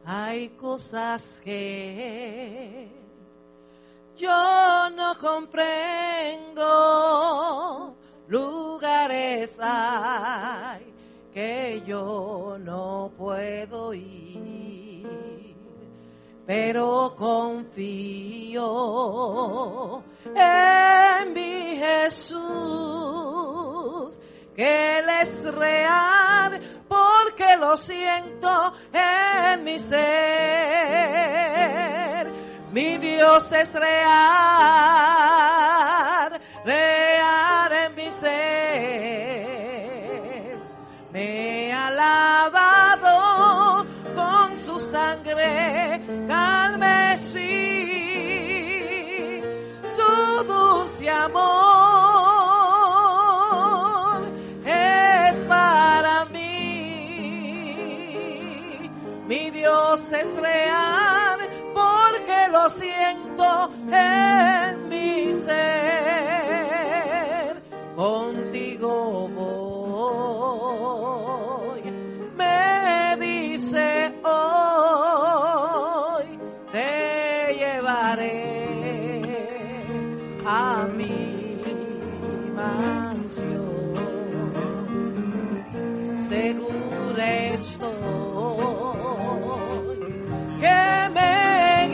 Hay cosas que yo no comprendo, lugares hay que yo no puedo ir, pero confío en mi Jesús, que Él es real, porque lo siento en mi ser. Mi Dios es real, real en mi ser. Me ha lavado con su sangre carmesí, su dulce amor es para mí. Mi Dios es real, porque lo siento en mi ser. Contigo voy, me dice hoy, te llevaré a mi mansión. Segura estoy que me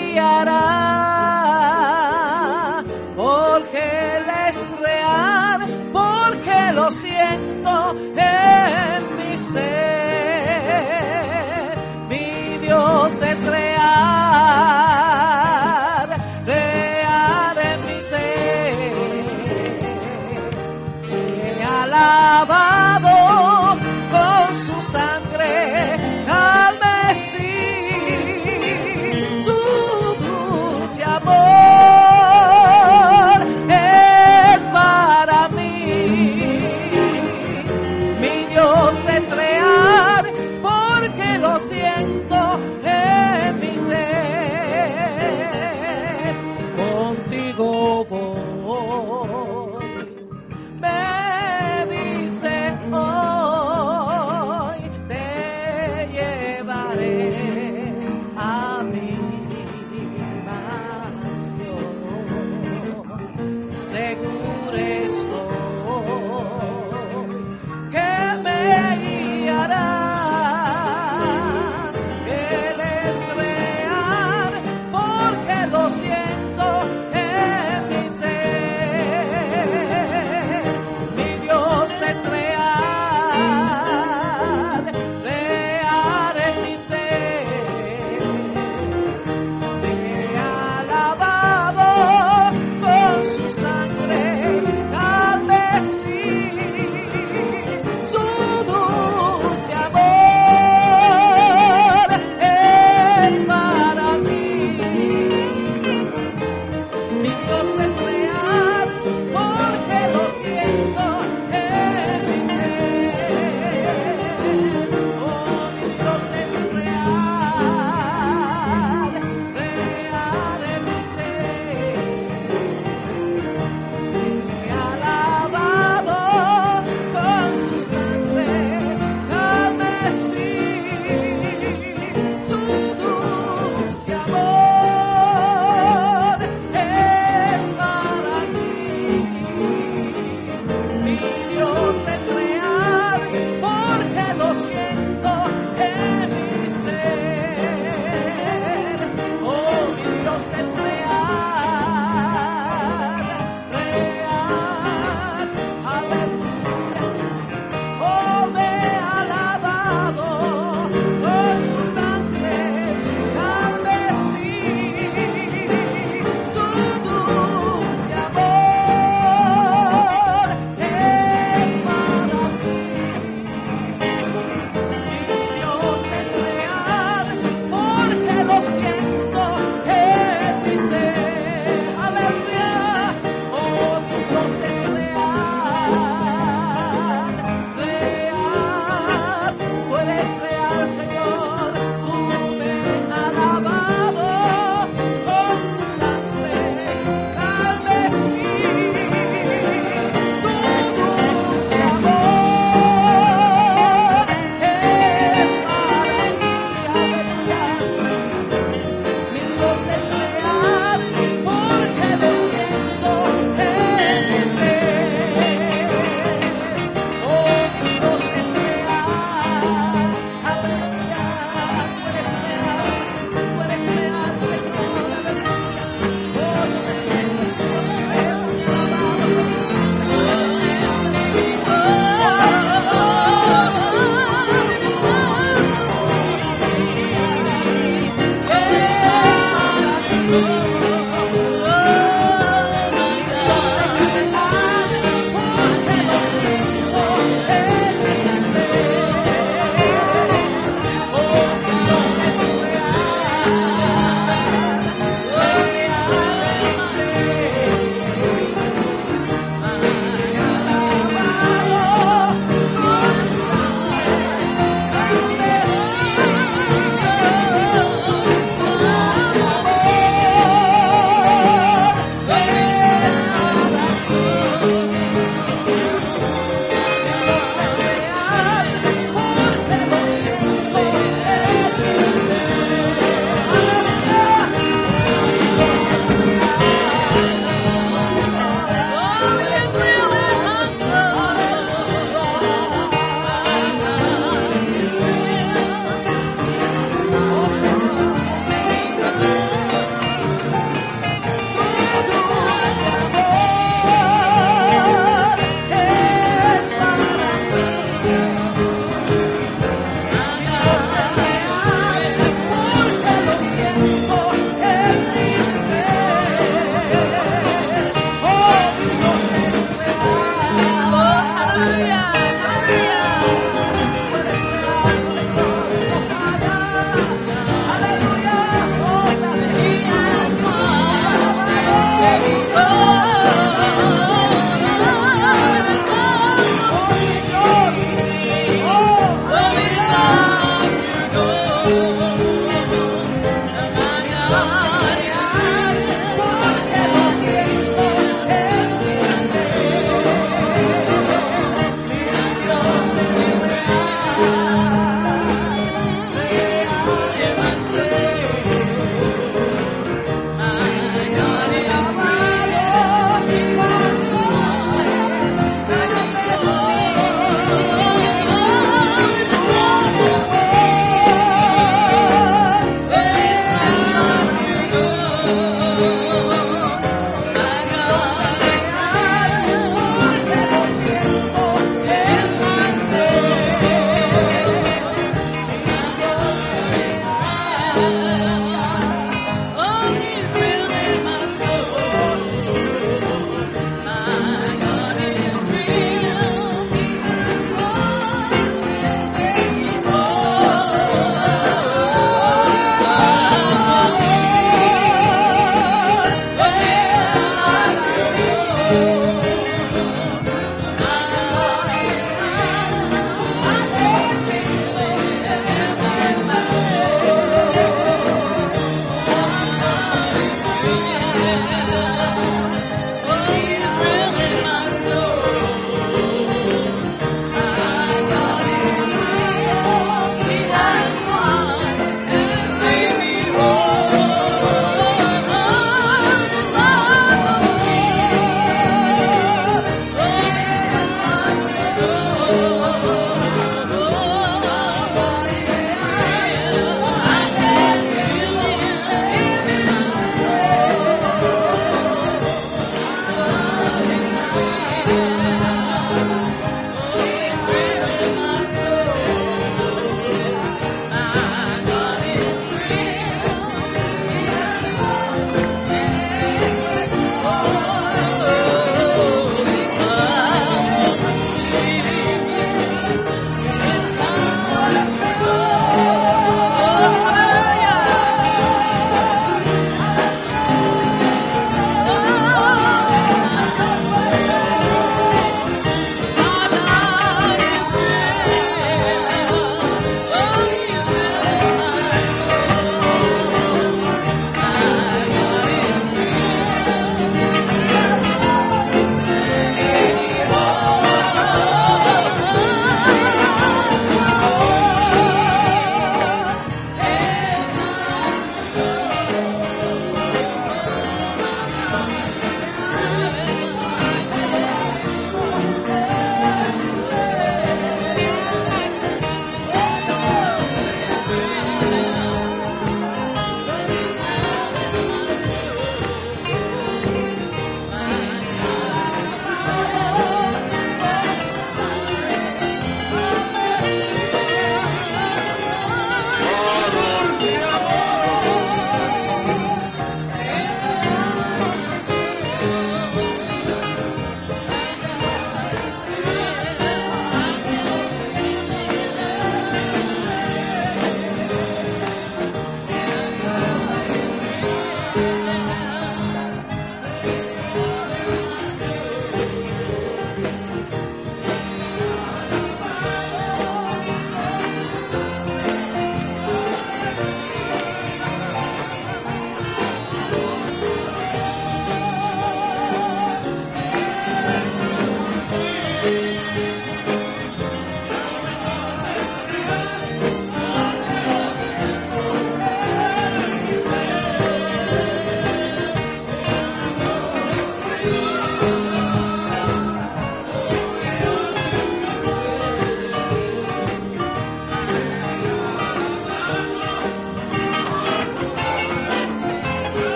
guiará, porque Él es real, porque lo siento en mi ser. Mi Dios es real, real en mi ser.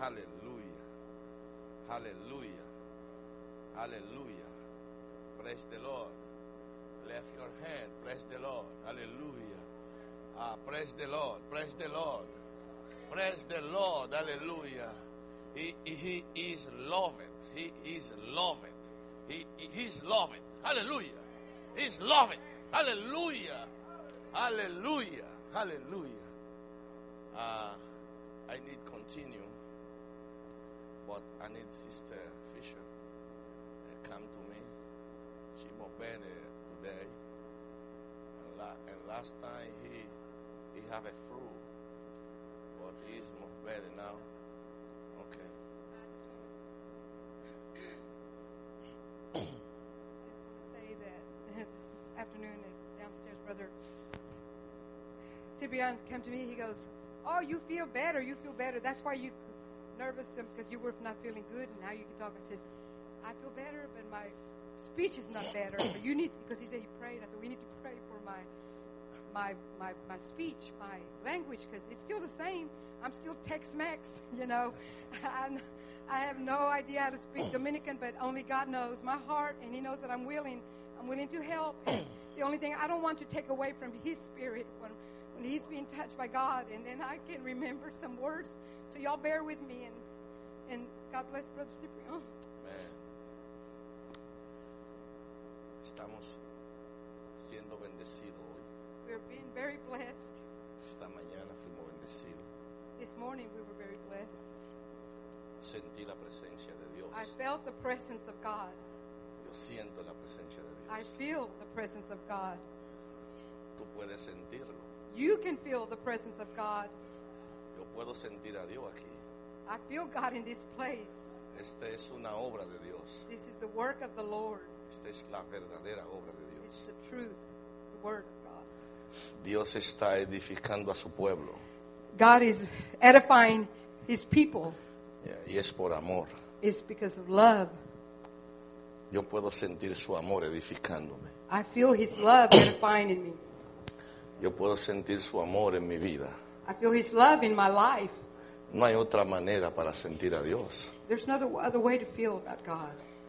Hallelujah. Hallelujah. Hallelujah. Praise the Lord. Lift your hand. Praise the Lord. Hallelujah. Praise the Lord. Praise the Lord. Praise the Lord. Hallelujah. He is loved. He is loved. He is loved. Hallelujah. He is loved. Hallelujah. Hallelujah. Hallelujah. I need continue, but I need Sister Fisher come to me. She more better today. And last time he have a flu, but he's much better now. Okay. I just want to say that this afternoon, downstairs, Brother Ciprian came to me. He goes, "Oh, you feel better. You feel better. That's why you nervous because you were not feeling good, and now you can talk." I said, "I feel better, but my speech is not better. But you need," because he said he prayed. I said, "We need to pray for my speech, my language, because it's still the same. I'm still Tex-Mex, you know. I have no idea how to speak Dominican, but only God knows my heart, and He knows that I'm willing to help. And the only thing I don't want to take away from His spirit when He's being touched by God, and then I can remember some words. So y'all bear with me, and God bless Brother Ciprian." Amen. Estamos siendo bendecidos hoy. We're being very blessed. Esta mañana fuimos bendecidos. This morning we were very blessed. Sentí la presencia de Dios. I felt the presence of God. Yo siento la presencia de Dios. I feel the presence of God. Tú puedes sentirlo. You can feel the presence of God. Yo puedo sentir a Dios aquí. I feel God in this place. Esta es una obra de Dios. This is the work of the Lord. Esta es la verdadera obra de It's Dios. the truth, the word of God. Dios está edificando a su pueblo. God is edifying His people. Y es por amor. It's because of love. Yo puedo sentir su amor edificándome. I feel His love edifying in me. Yo puedo sentir su amor en mi vida. I feel His love in my life. No hay otra manera para sentir a Dios. There's no other way to feel about God.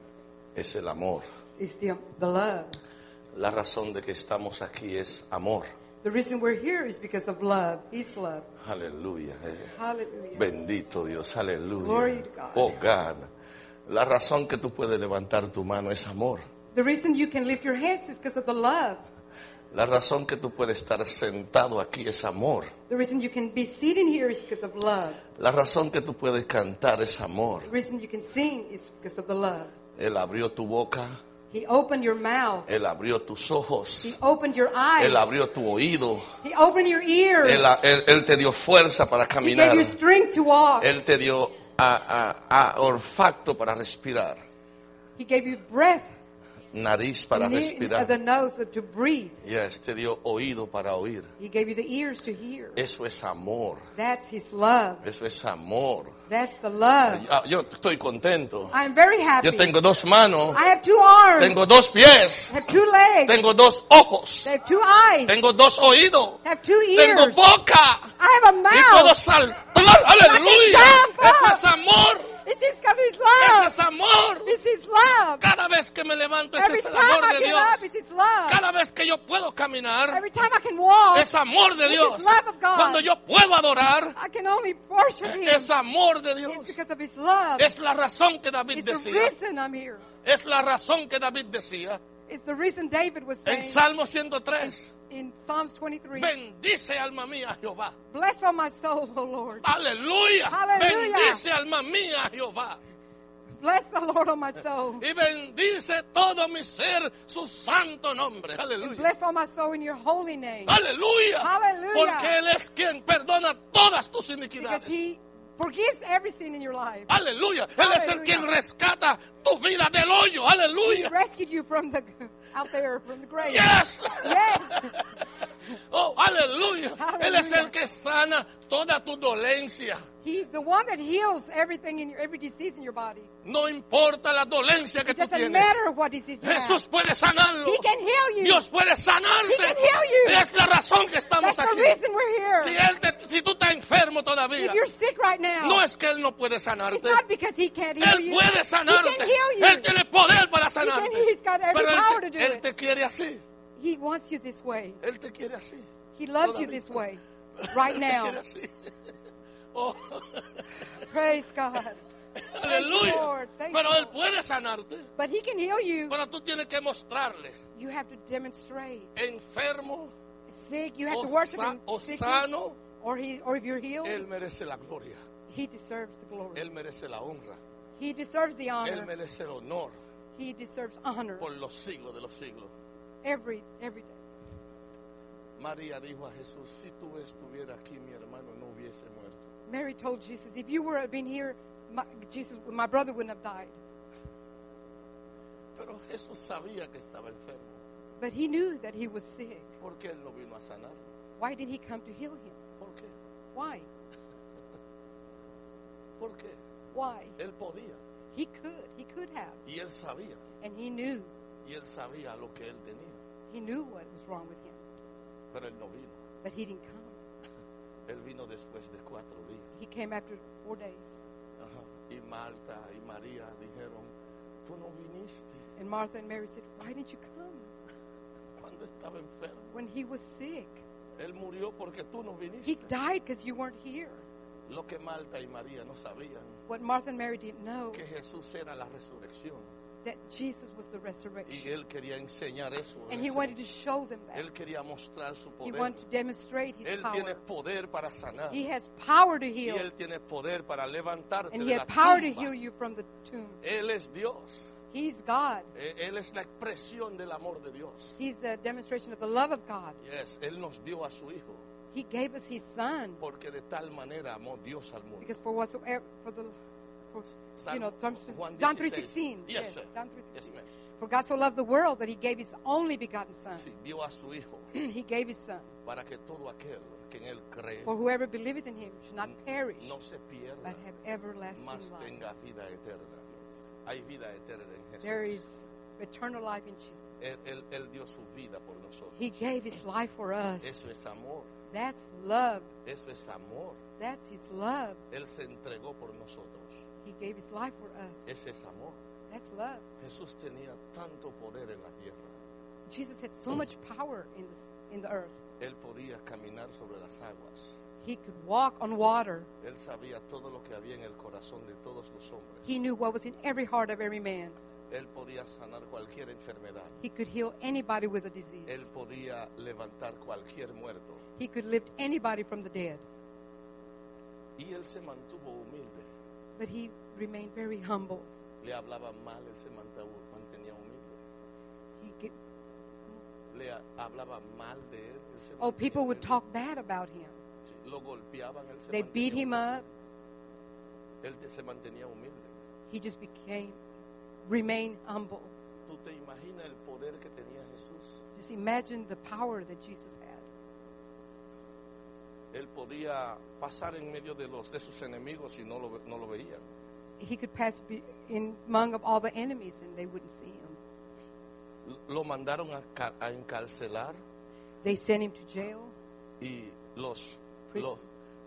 Es el amor. It's the love. La razón de que estamos aquí es amor. The reason we're here is because of love. His love. Aleluya. Hallelujah. Bendito Dios. Aleluya. Glory to God. Oh God. La razón que tú puedes levantar tu mano es amor. The reason you can lift your hands is because of the love. La razón que tú puedes estar sentado aquí es amor. The reason you can be sitting here is because of love. La razón que tú puedes cantar es amor. The reason you can sing is because of the love. Él abrió tu boca. He opened your mouth. Él abrió tus ojos. He opened your eyes. Él abrió tu oído. He opened your ears. Él te dio fuerza para He caminar. gave you strength to walk. Él te dio olfato para respirar. He gave you breath. Nariz para respirar. The nose to breathe. Yes, te dio oído para oír. He gave you the ears to hear. Eso es amor. That's His love. Eso es amor. That's the love. Yo estoy contento. I'm very happy. Yo tengo dos manos. I have two arms. Tengo dos pies. I have two legs. Tengo dos ojos. I have two eyes. Tengo dos oídos. I have two ears. Tengo boca. I have a Y mouth. puedo saltar. Aleluya. jump up. Eso es amor. It's His Eso love. es amor. It's His love. Cada vez que me levanto, ese Every es el time amor I de get Dios. up, it's His love. Cada vez que yo puedo caminar, Every time I can walk, es amor de it's Dios. His love of God. Cuando yo puedo adorar, I can only worship Him. es amor de Dios. It's because of His love. Es la razón que David It's the decía. reason I'm here. Es la razón que David decía. It's the reason David was saying En Salmo 103. in Psalms 23, Bendice alma mía Jehová. bless all my soul, O Lord. Aleluya. Hallelujah. Bendice alma mía Jehová. Bless the Lord, O my soul. Y bendice todo mi ser su santo nombre. And Aleluya. bless all my soul in your holy name. Aleluya. Hallelujah. Porque Él es quien perdona todas tus Because iniquidades. He forgives every sin in your life. Aleluya. Él es el Aleluya. quien rescata tu vida del hoyo. He Aleluya. rescued you from out there, from the grave. Yes. Yes. Oh, aleluya. Él es Hallelujah. el que sana toda tu dolencia. He's the one that heals everything in every disease in your body. No importa la dolencia que It tú doesn't tienes. matter what disease you Jesús have. puede sanarlo. He can heal you. Dios puede sanarte. He can heal you. Es la razón que estamos That's the aquí. reason we're here. Si tú estás enfermo todavía, If you're sick right now, no es que Él no puede it's sanarte. not because he can't heal Él you. puede He sanarte. can heal you. Él tiene poder para sanarte. He's got every Pero power to do Él it. te quiere así. He wants you this way. Él te quiere así. He loves you Todavía. this way. Right Él te now. quiere así. Oh, Praise God. aleluya. Lord. Thank Pero you, Él Lord. puede sanarte. But he can heal you. Pero tú tienes que mostrarle. You have to demonstrate. Enfermo, Sick, you have O to worship sa- him. o Sickness, sano. or if you're healed, Él merece la gloria. he deserves the glory. Él merece la honra. He deserves the Él honor. merece el honor He deserves honor por los siglos de los siglos. every day. María dijo a Jesús, si tú estuviera aquí, mi hermano no hubiese muerto. Mary told Jesus, if you were been here, my brother wouldn't have died. Pero Jesús sabía que estaba enfermo. But he knew that he was sick. ¿Por qué Él no vino a sanar? Why did he come to heal him? ¿Por qué? Why? ¿Por qué? Why? Él podía. He could have. Y Él sabía. And he knew. Y Él sabía lo que Él tenía. He knew what was wrong with him. Pero Él no vino. But he didn't come. Él vino después de 4 días. He came after 4 days. Ajá. Y Marta y María dijeron, tú no viniste And Martha and Mary said, why didn't you come cuando estaba enfermo. when he was sick? Él murió porque tú no He viniste. died because you weren't here. Lo que Marta y María no sabían, What Martha and Mary didn't know, que Jesús era la resurrección. that Jesus was the Y resurrection. Él quería enseñar eso. en And he ese wanted to momento. show them that. Él quería mostrar su He poder. wanted to demonstrate his Él tiene power. poder para sanar. He has power to Y heal. Él tiene poder para levantarte And de he la had power to tumba. heal you from the tomb. Él es Dios. He's God. Él es la expresión del amor de Dios. He's the demonstration of the love of God. Yes, Él nos dio a su Hijo. He gave us his son Porque de tal manera amó Dios al mundo. because for whatsoever, for the, for, San you know, Juan John 16. 3:16. Yes, sir. John Yes, 3:16. ma'am. For God so loved the world that he gave his only begotten son. Sí, dio a su Hijo He gave his son. para que todo aquel que en Él cree For whoever believeth in him should not perish, no se pierda, but have everlasting mas life. tenga vida eterna. Hay vida eterna en There Jesús. is eternal life in Jesus. Él dio su vida por nosotros. He gave his life for us. Eso es amor. That's love. Eso es amor. That's his love. Él se entregó por nosotros. He gave his life for us. Ese es amor. That's love. Jesús tenía tanto poder en la tierra. Jesus had so much power in the earth. Él podía caminar sobre las aguas. He could walk on water. Él sabía todo lo que había en el corazón de todos los hombres. He knew what was in every heart of every man. Él podía sanar cualquier enfermedad. He could heal anybody with a Él disease. podía levantar cualquier muerto. He could lift anybody from the dead. Y él se mantuvo humilde. But he remained very humble. Le hablaban mal, él se mantenía humilde. He get, Hablaban mal de él. Él se oh, mantenía people would humilde. talk bad about him. Sí, lo golpeaban, él se They mantenía beat him humilde. up. Él se mantenía humilde. He just remained humble. ¿Tú te imaginas el poder que tenía Jesús? Just imagine the power that Jesus had. Él podía pasar en medio de sus enemigos y no lo veían. He could pass in among of all the enemies and they wouldn't see him. Lo mandaron a encarcelar They sent him to jail. y los Prison.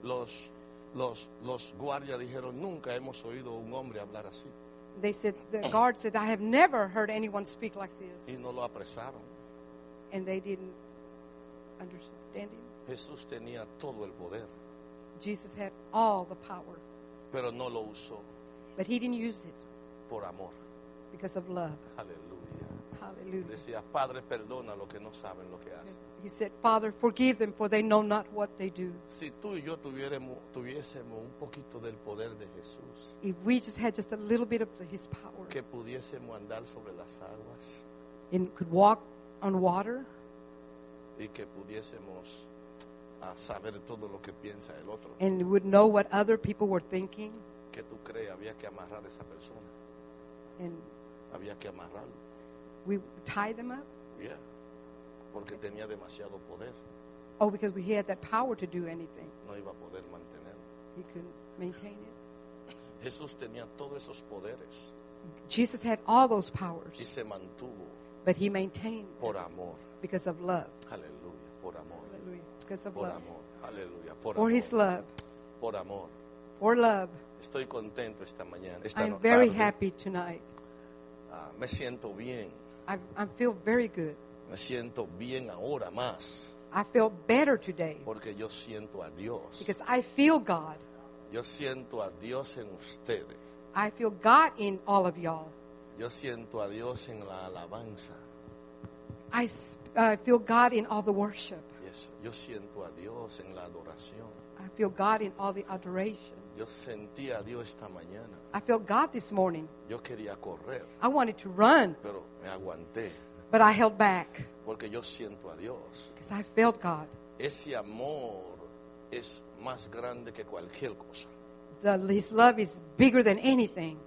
guardias dijeron, nunca hemos oído a un hombre hablar así. They said, the guard said, I have never heard anyone speak like Y this. no lo apresaron. And they didn't understand him. Jesús tenía todo el poder, Jesus had all the power, pero no lo usó but he didn't use it por amor. because of love. Aleluya. Hallelujah. Decía, Padre, perdona lo que no saben lo que hacen. He said, Father, forgive them, for they know not what they do. Si tú y yo tuviésemos un poquito del poder de Jesús, If we just had just a little bit of his power que pudiésemos andar sobre las aguas and could walk on water y que pudiésemos saber todo lo que piensa el otro, and would know what other people were thinking, que tú crees, había que amarrar a esa persona, and había que amarrarlo, we would tie them up yeah, porque tenía demasiado poder. Oh, because he had that power to do anything. No iba a poder mantenerlo. He couldn't maintain it. Jesús tenía todos esos poderes Jesus had all those y powers, se mantuvo but he maintained por amor. because of love. Aleluya, por amor. Hallelujah. Because of Por love. amor. Aleluya, por For amor. his love. Por amor. For love. Estoy contento esta mañana. Esta I'm very tarde. happy tonight. Me siento bien. I feel very good. Me siento bien ahora más. I feel better today Porque yo siento a Dios. because I feel God. Yo siento a Dios en ustedes. I feel God in all of y'all. Yo siento a Dios en la alabanza. I feel God in all the worship. Yes. Yo siento a Dios en la adoración. I feel God in all the adoration. Yo sentí a Dios esta mañana. I felt God this morning. Yo quería correr, I wanted to run, pero me aguanté. but I held back Porque yo siento a Dios. because I felt God. Ese amor es más grande que cualquier cosa. His love is bigger than anything.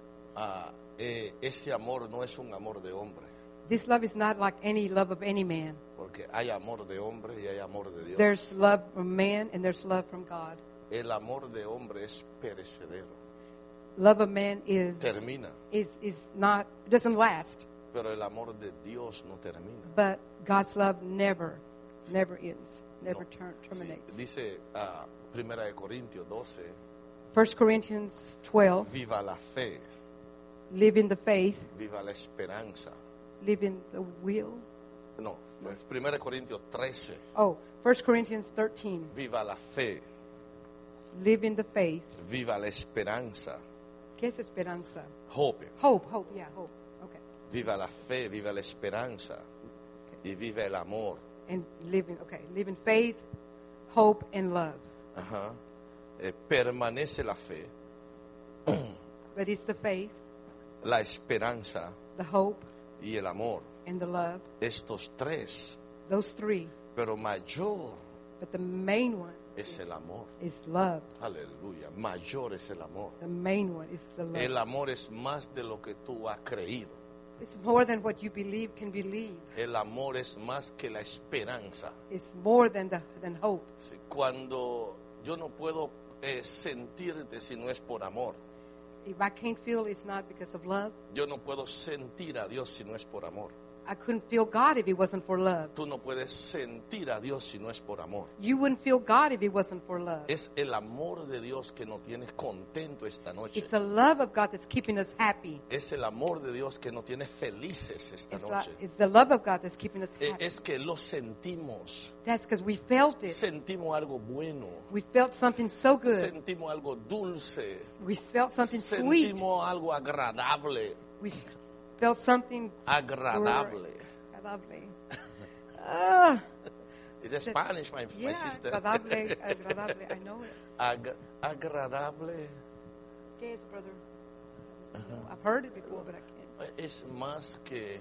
Ese amor no es un amor de hombre. This love is not like any love of any man. Porque hay amor de hombre y hay amor de Dios. There's love from man and there's love from God. El amor de hombre es perecedero. Love of man is Termina. not doesn't last, Pero el amor de Dios no termina. but God's love never ends, never No. terminates. Sí, dice 1 de Corintios 12, 1 Corinthians 12, viva la fe, live in the faith, viva la esperanza. live in the will. No, 1 de Corintios 13, Oh, 1 Corinthians 13, viva la fe, live in the faith. viva la esperanza. ¿Qué es esperanza? Hope. Hope, yeah, hope. Okay. Viva la fe, viva la esperanza y viva el amor. And live in faith, hope, and love. Ajá. Permanece la fe, But it's the faith, la esperanza the hope, y el amor. and the love, Estos tres, those three. pero mayor But the main one es el amor. is love. Aleluya, mayor es el amor. The main one is the love. El amor es más de lo que tú has creído. It's more than what you can believe. El amor es más que la esperanza. It's more than hope. Sí, cuando yo no puedo sentirte si no es por amor. If I can't feel, it's not because of love. Yo no puedo sentir a Dios si no es por amor. I couldn't feel God if it wasn't for love. Tú no puedes sentir a Dios si no es por amor. You wouldn't feel God if it wasn't for love. Es el amor de Dios que nos tiene contento esta noche. It's the love of God that's keeping us happy. Es el amor de Dios que nos tiene felices esta noche. It's the love of God that's keeping us happy. Es que lo sentimos. That's because we felt it. Sentimos algo bueno. We felt something so good. Sentimos algo dulce. We felt something sweet. Sentimos algo agradable. We felt something Agradable. agradable. It's Spanish, my Yeah, sister. agradable, agradable. I know it. Agradable ¿Qué es, brother? I've heard it before, but I can't. es más que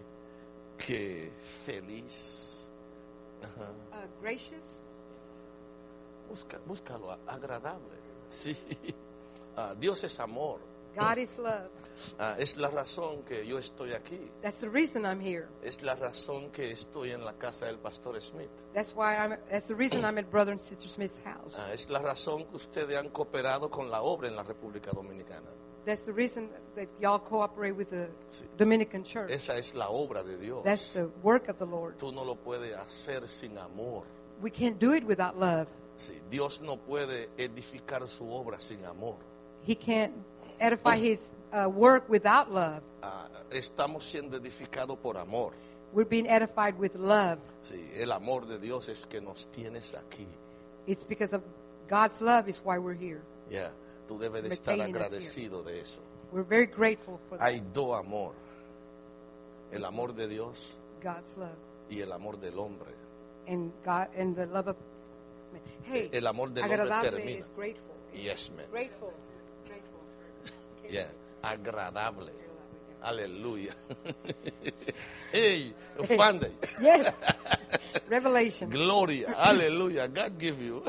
feliz. Ajá. Gracious. Búscalo, agradable. Sí. Dios es amor. God is love. Es la razón que yo estoy aquí. That's the reason I'm here. Es la razón que estoy en la casa del pastor Smith. That's the reason I'm at Brother and Sister Smith's house. Es la razón que ustedes han cooperado con la obra en la República Dominicana. That's the reason that y'all cooperate with the Sí. Dominican Church. Esa es la obra de Dios. That's the work of the Lord. Tú no lo puedes hacer sin amor. We can't do it without love. Sí, Dios no puede edificar su obra sin amor. He can't edify his work without love. Estamos siendo edificados por amor. We're being edified with love. Sí, el amor de Dios es que nos tienes aquí. It's because of God's love is why we're here. Ya, tú debes de estar Maintaining us agradecido de eso. We're very grateful for that. Hay dos amor. El amor de Dios God's love y el amor del hombre. and God and the love of man. Hey, El amor del hombre agradable termina. is grateful. Yes, man. Grateful. Grateful. Yeah, agradable. Aleluya. Hey, Funday. Yes. Revelation. Gloria. Aleluya. God give you.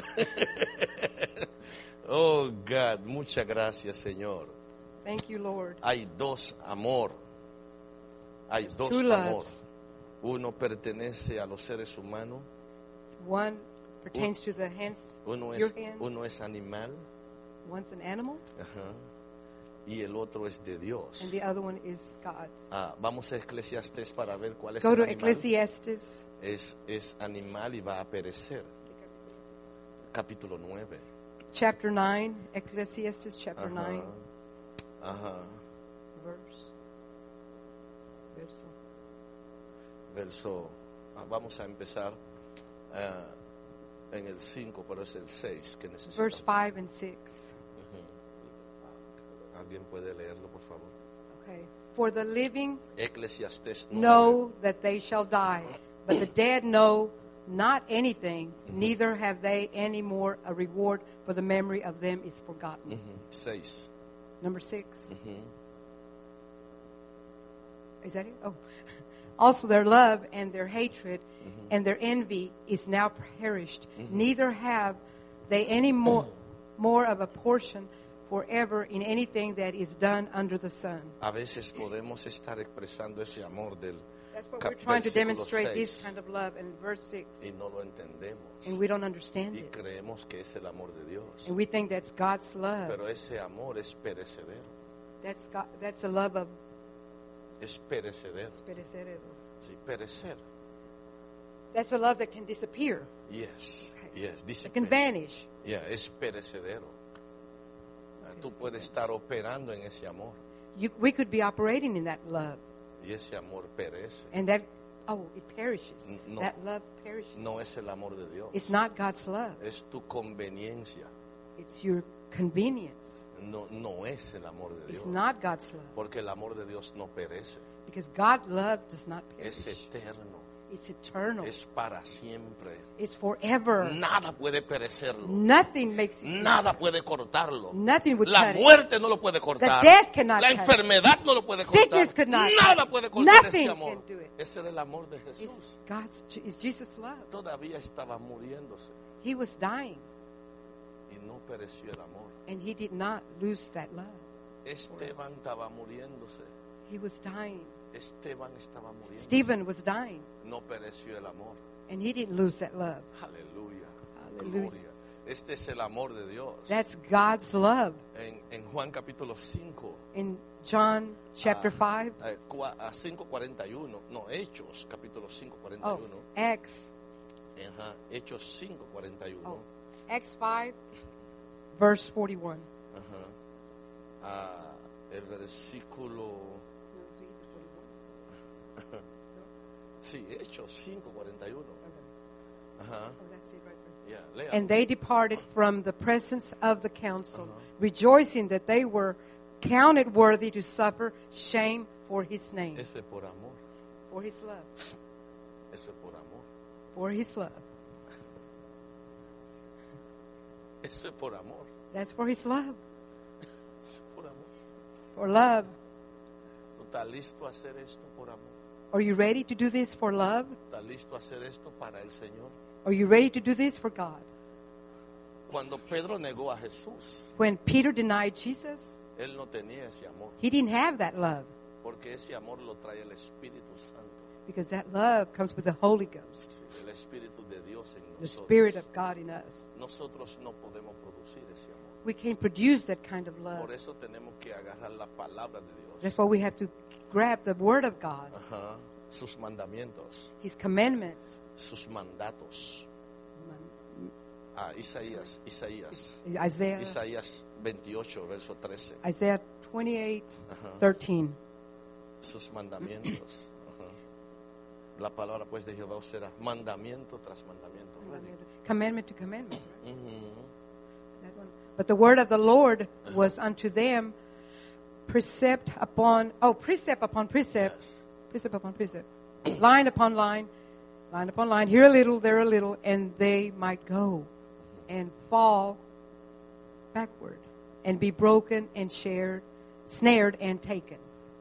Oh, God. Muchas gracias, Señor. Thank you, Lord. Hay dos amor. Hay dos Two amor. loves. Uno pertenece a los seres humanos One pertains to the hands, Uno your es, hands. uno es animal, One's an animal, ajá, y el otro es de Dios. and the other one is God's. Vamos a Eclesiastés para ver cuál es Go el to animal. Ecclesiastes, Es animal y va a perecer. Capítulo 9. chapter 9. Ecclesiastes, chapter 9, Ajá. verse. Verso. Vamos a empezar en el 5, pero es el 6 que Verse necesitamos. 5 and 6. ¿Alguien puede leerlo, por favor? Okay. For the living Eclesiastés 9. know that they shall die, but the dead know not anything, neither have they any more a reward, for the memory of them is forgotten. 6. Number 6. Is that it? Oh. Also their love and their hatred and their envy is now perished. Neither have they any more of a portion forever in anything that is done under the sun. A veces podemos estar expresando ese amor del That's what we're trying to versículo demonstrate, 6, this kind of love in verse 6. y no lo entendemos. And we don't understand Y it. creemos que es el amor de Dios. And we think that's God's love. Pero ese amor es perecedero. That's a love of Es perecedero. Sí, perecer. That's a love that can disappear. Yes. Okay. Yes. Dice It can vanish. yeah, es perecedero. Tú puedes estar operando en ese amor We could be operating in that love. y ese amor perece. And that, it perishes. No. That love perishes. No es el amor de Dios. It's not God's love. Es tu conveniencia. It's your convenience. No es el amor de It's Dios. not God's love. Porque el amor de Dios no perece. Because God's love does not Es perish. eterno. It's eternal. Es para siempre. It's forever. Nada puede perecerlo. Nothing makes it. Nada puede cortarlo. Nothing would La cut it. muerte no lo puede cortar. The death cannot La cut it. enfermedad no lo puede cortar. Sickness could not Nada cut it. puede cortar Nothing ese amor. can do it. Ese era el amor de Jesús. It's Jesus' love. Todavía estaba muriéndose He was dying, y no pereció el amor. and he did not lose that love. Esteban estaba muriéndose. He was dying. Esteban estaba muriendo. Stephen was dying, No pereció el amor. and he didn't lose that love. Aleluya. Hallelujah. Gloria. Este es el amor de Dios. That's God's love. En Juan capítulo 5, In John chapter 5, 5:41. No, Hechos capítulo 5:41. Acts Ajá, Hechos 5:41. Acts 5, verse 41. Ajá. El versículo. Sí, Hechos 5:41. Ajá. Yeah, léalo. And they departed from the presence of the council, rejoicing that they were counted worthy to suffer shame for his name, Eso es por amor. for his love, Eso es por amor. for his love. Eso es por amor. That's for his love, Eso es por amor. for love. ¿Tú estás listo a hacer esto por amor? Are you ready to do this for love? ¿Estás listo a hacer esto para el Señor? Are you ready to do this for God? Cuando Pedro negó a Jesús, When Peter denied Jesus, él no tenía ese amor, he didn't have that love, porque ese amor lo trae el Espíritu Santo, because that love comes with the Holy Ghost, el Espíritu de Dios en the nosotros. Spirit of God in us. Nosotros no podemos producir ese amor. We can't produce that kind of love. Por eso tenemos que agarrar la palabra de Dios. That's why we have to grab the Word of God, Ajá. Sus mandamientos, His commandments. sus mandatos. Isaías Isaiah 28, verso 13. Isaiah 28, Ajá. 13. Sus mandamientos. Ajá. La palabra pues de Jehová será mandamiento tras mandamiento. Commandment to commandment. Ujú. That one. But the word of the Lord was unto them precept upon precept, Yes. precept upon precept, line upon line upon line, here a little, there a little, and they might go and fall backward and be broken and snared and taken.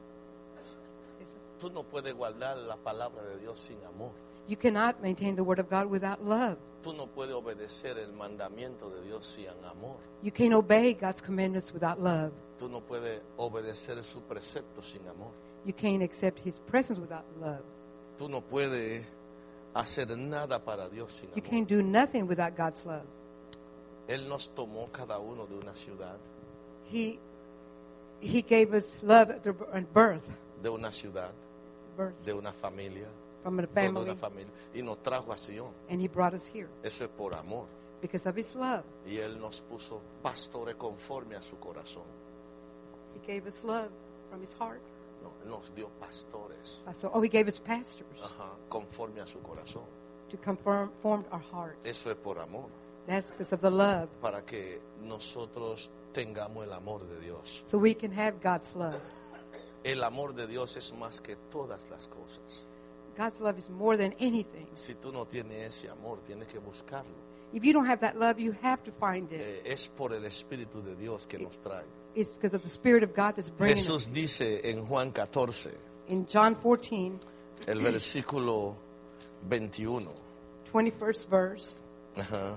Tú no puedes guardar la palabra de Dios sin amor. You cannot maintain the word of God without love. Tú no puedes obedecer el mandamiento de Dios sin amor. You can't obey God's commandments without love. Tú no puedes obedecer su precepto sin amor. You can't accept His presence without love. Tú no puedes hacer nada para Dios sin You amor. can't do nothing without God's love. Él nos tomó cada uno de una ciudad, He gave us love at birth, de una ciudad, de una familia, from a de family, una familia, y nos trajo a Sion. and He brought us here Eso es por amor. because of His love. Y Él nos puso pastores conforme a su corazón. He gave us love from His heart. No, Él nos dio pastores, He gave us pastors conforme a su corazón. to form our hearts. Eso es por amor, That's because of the love, para que nosotros tengamos el amor de Dios. so we can have God's love. El amor de Dios es más que todas las cosas. God's love is more than anything. Si tú no tienes ese amor, tienes que buscarlo. If you don't have that love, you have to find it. Es por el Espíritu de Dios que nos trae. It's because of the Spirit of God that's bringing Jesús us. dice en Juan 14, In John 14, el versículo 21. 21st verse, Ajá.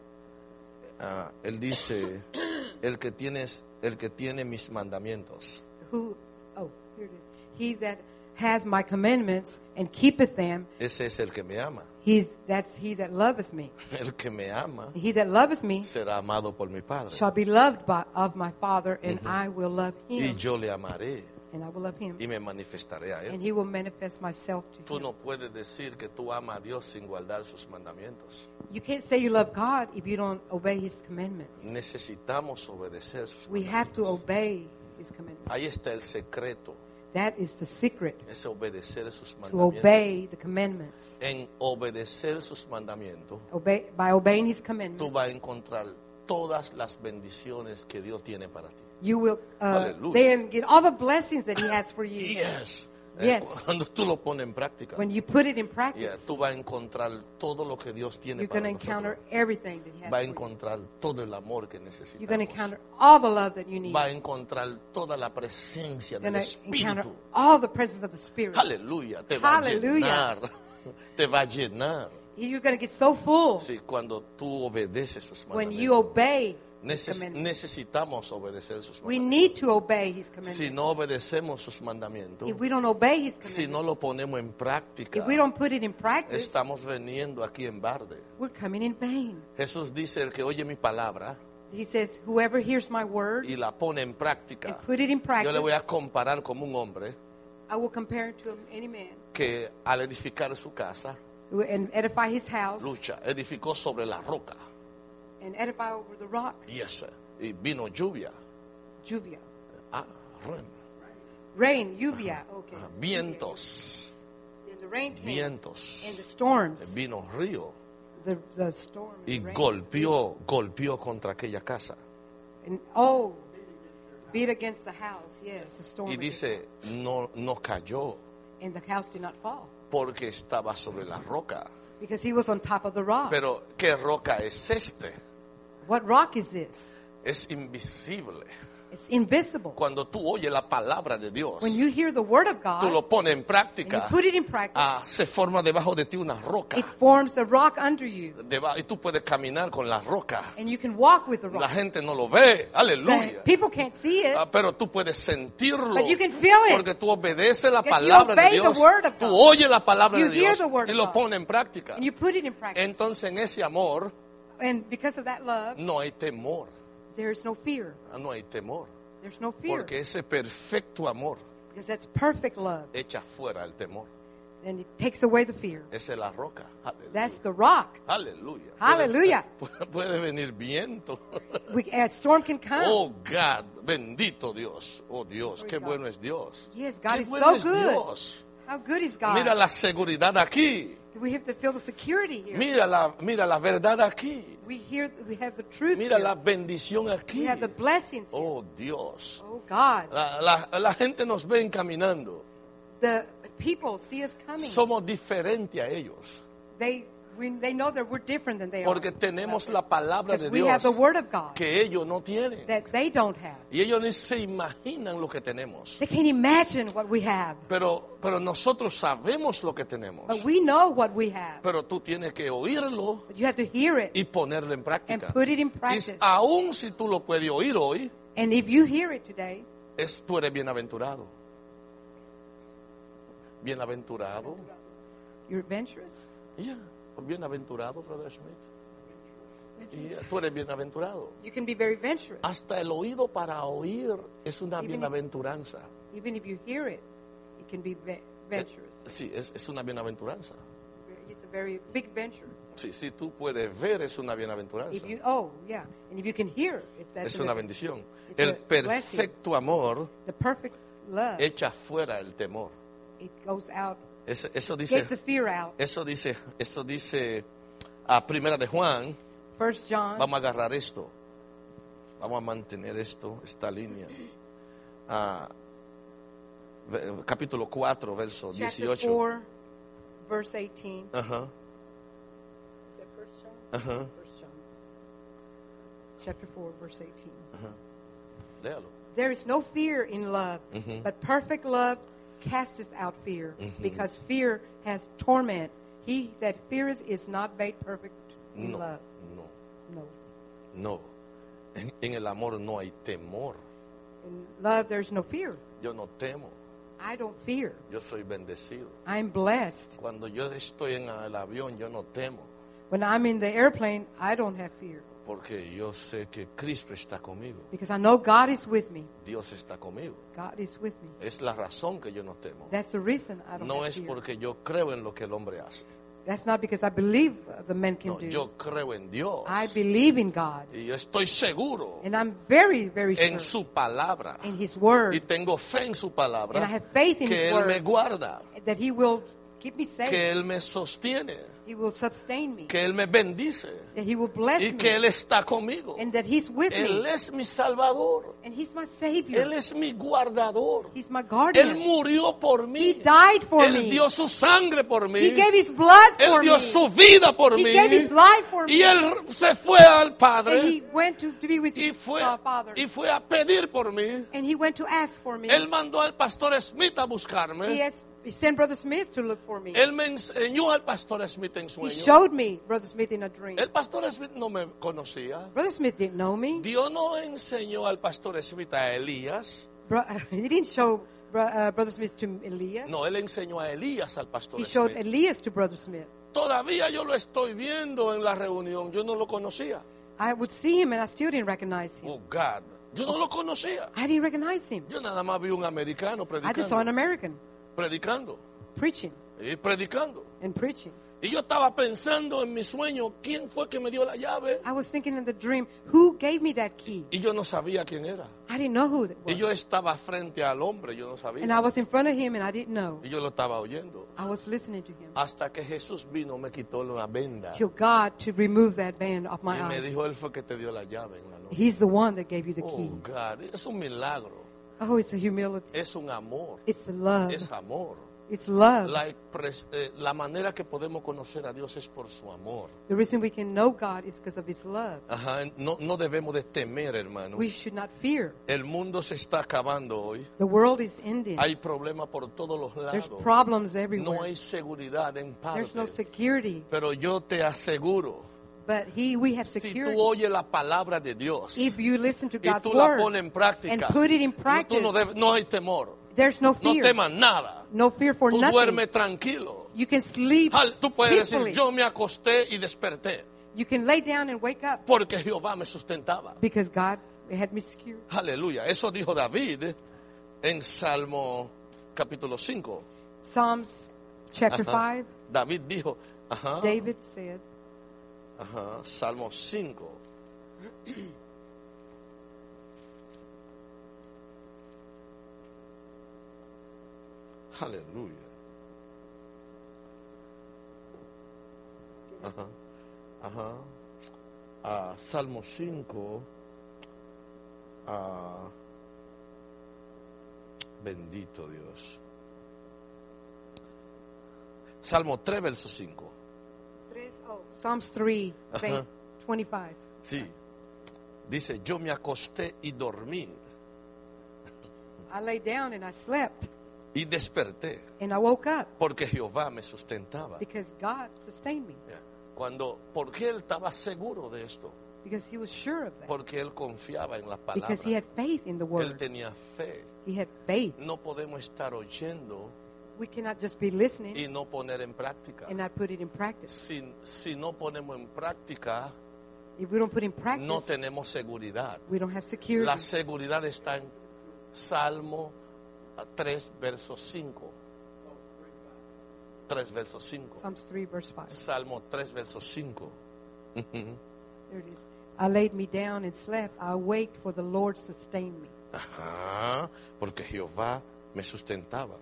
Él dice, el que tiene mis mandamientos. here it is. He that hath my commandments and keepeth them, Ese es el que me ama. that's he that loveth me. El que me ama He that loveth me será amado por mi Padre. shall be loved of my Father, and I will love Y him, yo le amaré and I will love him, y me manifestaré a and él. he will manifest myself to Tú him. no puedes decir que tú amas a Dios sin guardar sus mandamientos. You can't say you love God if you don't obey His commandments. Necesitamos obedecer sus We have to mandamientos. obey His commandments. Ahí está el secreto, That is the secret, es obedecer sus to mandamientos. obey the commandments. En obedecer sus mandamientos, By obeying His tú commandments, vas a encontrar todas las bendiciones que Dios tiene para ti. you will Hallelujah. then get all the blessings that He has for you. Yes. Yes. Cuando tú lo pones en práctica, When you put it in yeah, practice, tú vas a encontrar todo lo que Dios tiene you're para going to encounter nosotros. everything that He has Va a for you. encontrar todo el amor que You're necesitamos. going to encounter all the love that you need. Va a encontrar toda la presencia You're del going to encounter Espíritu. all the presence of the Spirit. Aleluya, te va a Hallelujah. llenar. Te va a llenar. You're going to get so full Sí, cuando tú obedeces sus when mandamientos. you obey His commandments. Necesitamos obedecer sus We mandamientos. need to obey His commandments. Si no obedecemos sus mandamientos, If we don't obey His si commandments, no lo ponemos en práctica, if we don't put it in practice, estamos veniendo aquí en balde. we're coming in vain. Jesús dice, el que oye mi palabra He says, whoever hears my word y la pone en práctica, and put it in yo practice, le voy a comparar como un hombre I will compare it to any man que al edificar su casa, who and edify his house lucha, edificó sobre la roca. and edify over the rock. Yes, y vino lluvia, Juvia. ren, Rain, lluvia. Okay. vientos, And the rain came. vientos, And the storms. vino río The storm. y the rain. golpeó contra aquella casa. And, beat against the house. Yes, the storm. Y against dice, no cayó the- and the house did not fall porque estaba sobre la roca. because he was on top of the rock. Pero, ¿qué roca es este? What rock is this? Es invisible. It's invisible. Cuando tú oyes la palabra de Dios, When you hear the word of God tú lo pones en and you práctica, put it in practice, se forma debajo de ti una roca. it forms a rock under you, Y tú puedes caminar con la roca. and you can walk with the La rock. gente no lo ve, The aleluya. people can't see it, Pero tú puedes sentirlo, but you can feel it. porque tú obedeces la Because you palabra de obey the Dios. word of Tú God. oyes la palabra You de hear Dios the word y of lo God. pones en práctica. and you put it in practice. Entonces en ese amor And because of that love, no hay temor, there's no fear. no hay temor, There's no fear. porque ese perfecto amor Because that's perfect love. echa fuera el temor. And it takes away the fear. Esa es la roca. Aleluya. That's the rock. Aleluya. Hallelujah. Puede venir viento. A storm can come. Oh God, bendito Dios. Oh Dios, qué God. bueno es Dios. Yes, God Qué is bueno so es good. Dios. How good is God? Mira la seguridad aquí. We have to feel the security here. Mira la verdad aquí. We have the truth Mira here. la bendición aquí. We have the blessings here. Oh Dios. Oh God. La gente nos ven caminando. The people see us coming. Somos diferentes a ellos. They know that we're different than they Porque are. tenemos la palabra de Because we have Dios the word of God que ellos no tienen. that they don't have. Y ellos ni se imaginan lo que tenemos. They can't imagine what we have. Pero nosotros sabemos lo que tenemos. But we know what we have. Pero tú tienes que oírlo But you have to hear it. y ponerlo en And práctica. put it in Y practice. aún si tú lo puedes oír hoy, And if you hear it today, tú eres bienaventurado. Bienaventurado. you're adventurous. Ya, bienaventurado, Brother Smith. Y tú eres bienaventurado. You can be very venturous. Hasta el oído para oír es una Even if- bienaventuranza. Even if you hear it, it can be venturous. Sí, es una bienaventuranza. It's a very big venture. Sí, si tú puedes ver, es una bienaventuranza. If you, and if you can hear, that's Es una bendición. it's El a blessing. perfecto amor The perfect love, echa fuera el temor. it goes out, Eso gets the dice, fear out. eso dice a Primera de Juan. 1 John Vamos a agarrar esto. Vamos a mantener esta línea. Capítulo 4, verso chapter 18. 4, verse 18. Ajá, Is that 1 John? ajá, 1 John. Chapter 4, verse 18. ajá. Léalo. There is no fear in love, Mhm. but perfect love casteth out fear, Mhm. because fear has torment. He that feareth is not made perfect in No, love. no, No. no. En el amor no hay temor. In love, there's no fear. Yo no temo. I don't fear. Yo soy bendecido. I'm blessed. Cuando yo estoy en el avión, yo no temo. When I'm in the airplane, I don't have fear, Porque yo sé que Cristo está conmigo. because I know God is with me. Dios está conmigo. God is with me. Es la razón que yo no temo. That's the reason I don't No have es fear. porque yo creo en lo que el hombre hace. That's not because I believe the men can No, do. yo creo en Dios. I believe in God, Y yo estoy seguro and I'm very, very en sure su palabra. in His Word Y tengo fe en su palabra. And I have faith in Que His Él me word. guarda. that He will keep me safe. Que Él me sostiene. He will sustain me. Que Él me bendice. That He will bless Y me. que Él está conmigo. And that He's with Él me. es mi salvador. And He's my Savior. Él es mi guardador. He's my Él guardian. murió por He mí. died for Él me. dio su sangre por mí. He gave His blood Él for dio me. su vida por He mí. gave His life for Y me. Él se fue al And Padre. He went to be with Y His fue, Father. y fue a pedir por mí. And He went to ask for me. Él mandó al pastor Smith a He buscarme. sent Brother Smith to look for me. Él me enseñó al pastor Smith en He sueño. showed me Brother Smith in a dream. El pastor Smith no me conocía. Brother Smith didn't know me. Dios no enseñó al pastor Smith a Elías. He didn't show Brother Smith to Elias. No, él enseñó a Elías al pastor He showed Smith. Elias to Brother Smith. Todavía yo lo estoy viendo en la reunión. Yo no lo conocía. I would see him and I still didn't recognize him. Oh, God. Yo no lo conocía. I didn't recognize him. Yo nada más vi un americano I just saw an predicando. American Predicando. preaching Y predicando. and preaching. Y yo estaba pensando en mi sueño, ¿quién fue que me dio la llave? I was thinking in the dream, who gave me that key? Y yo no sabía quién era. I didn't know who it Y yo was. estaba frente al hombre, yo no And I sabía. was in front of him and I didn't know. Y yo lo estaba oyendo. I was listening to him. Hasta que Jesús vino, me quitó la venda. Till God to remove that band off my Y me eyes. dijo, él fue que te dio la llave en la noche. He's the one that gave you the Oh, key. God, es un milagro. Oh, it's a humility. Es un amor. It's love. Es amor. It's love. La manera que podemos conocer a Dios es por su amor. The reason we can know God is because of His love. Ajá, no debemos de temer, hermano. We should not fear. El mundo se está acabando hoy. The world is ending. Hay problemas por todos los There's lados. problems No everywhere. hay seguridad en There's no parte. security. Pero yo te aseguro, But we have si security. tú oyes la palabra de Dios If you listen to y God's tú la word pones en práctica, and put it in tú practice, no hay temor. there's no No fear. temas nada. No fear for Tú nothing. duermes tranquilo. You can sleep Tú puedes decir, peacefully. yo me acosté y desperté You can lay down and wake up porque Jehová me sustentaba. because God had me secure. Aleluya. Eso dijo David en Salmo capítulo 5. Psalms chapter Ajá. 5, David dijo, ajá, David said, ajá, Salmo 5. Aleluya. Ajá, ajá. Salmo 5. Bendito Dios. Salmo 3, verso 5. Psalms 3, Ajá. 25. Sí. Dice, yo me acosté y dormí I lay down and I slept y desperté and I woke up porque Jehová me sustentaba. because God sustained me. Porque él estaba seguro de esto, Because he was sure of that. porque él confiaba en la palabra. Because he had faith in the Él word. tenía fe. He had faith. No podemos estar oyendo We cannot just be listening y no poner en práctica. and not put it in practice. Si no ponemos en práctica, If we don't put in no practice, tenemos seguridad. we don't have security. La seguridad está en Salmo 3, verso 5. 3, verso 5. Psalms 3, verse 5. Salmo 3, verso 5. There it is. I laid me down and slept. I awaked, for the Lord sustained me. Ajá, porque Jehová me sustentaba.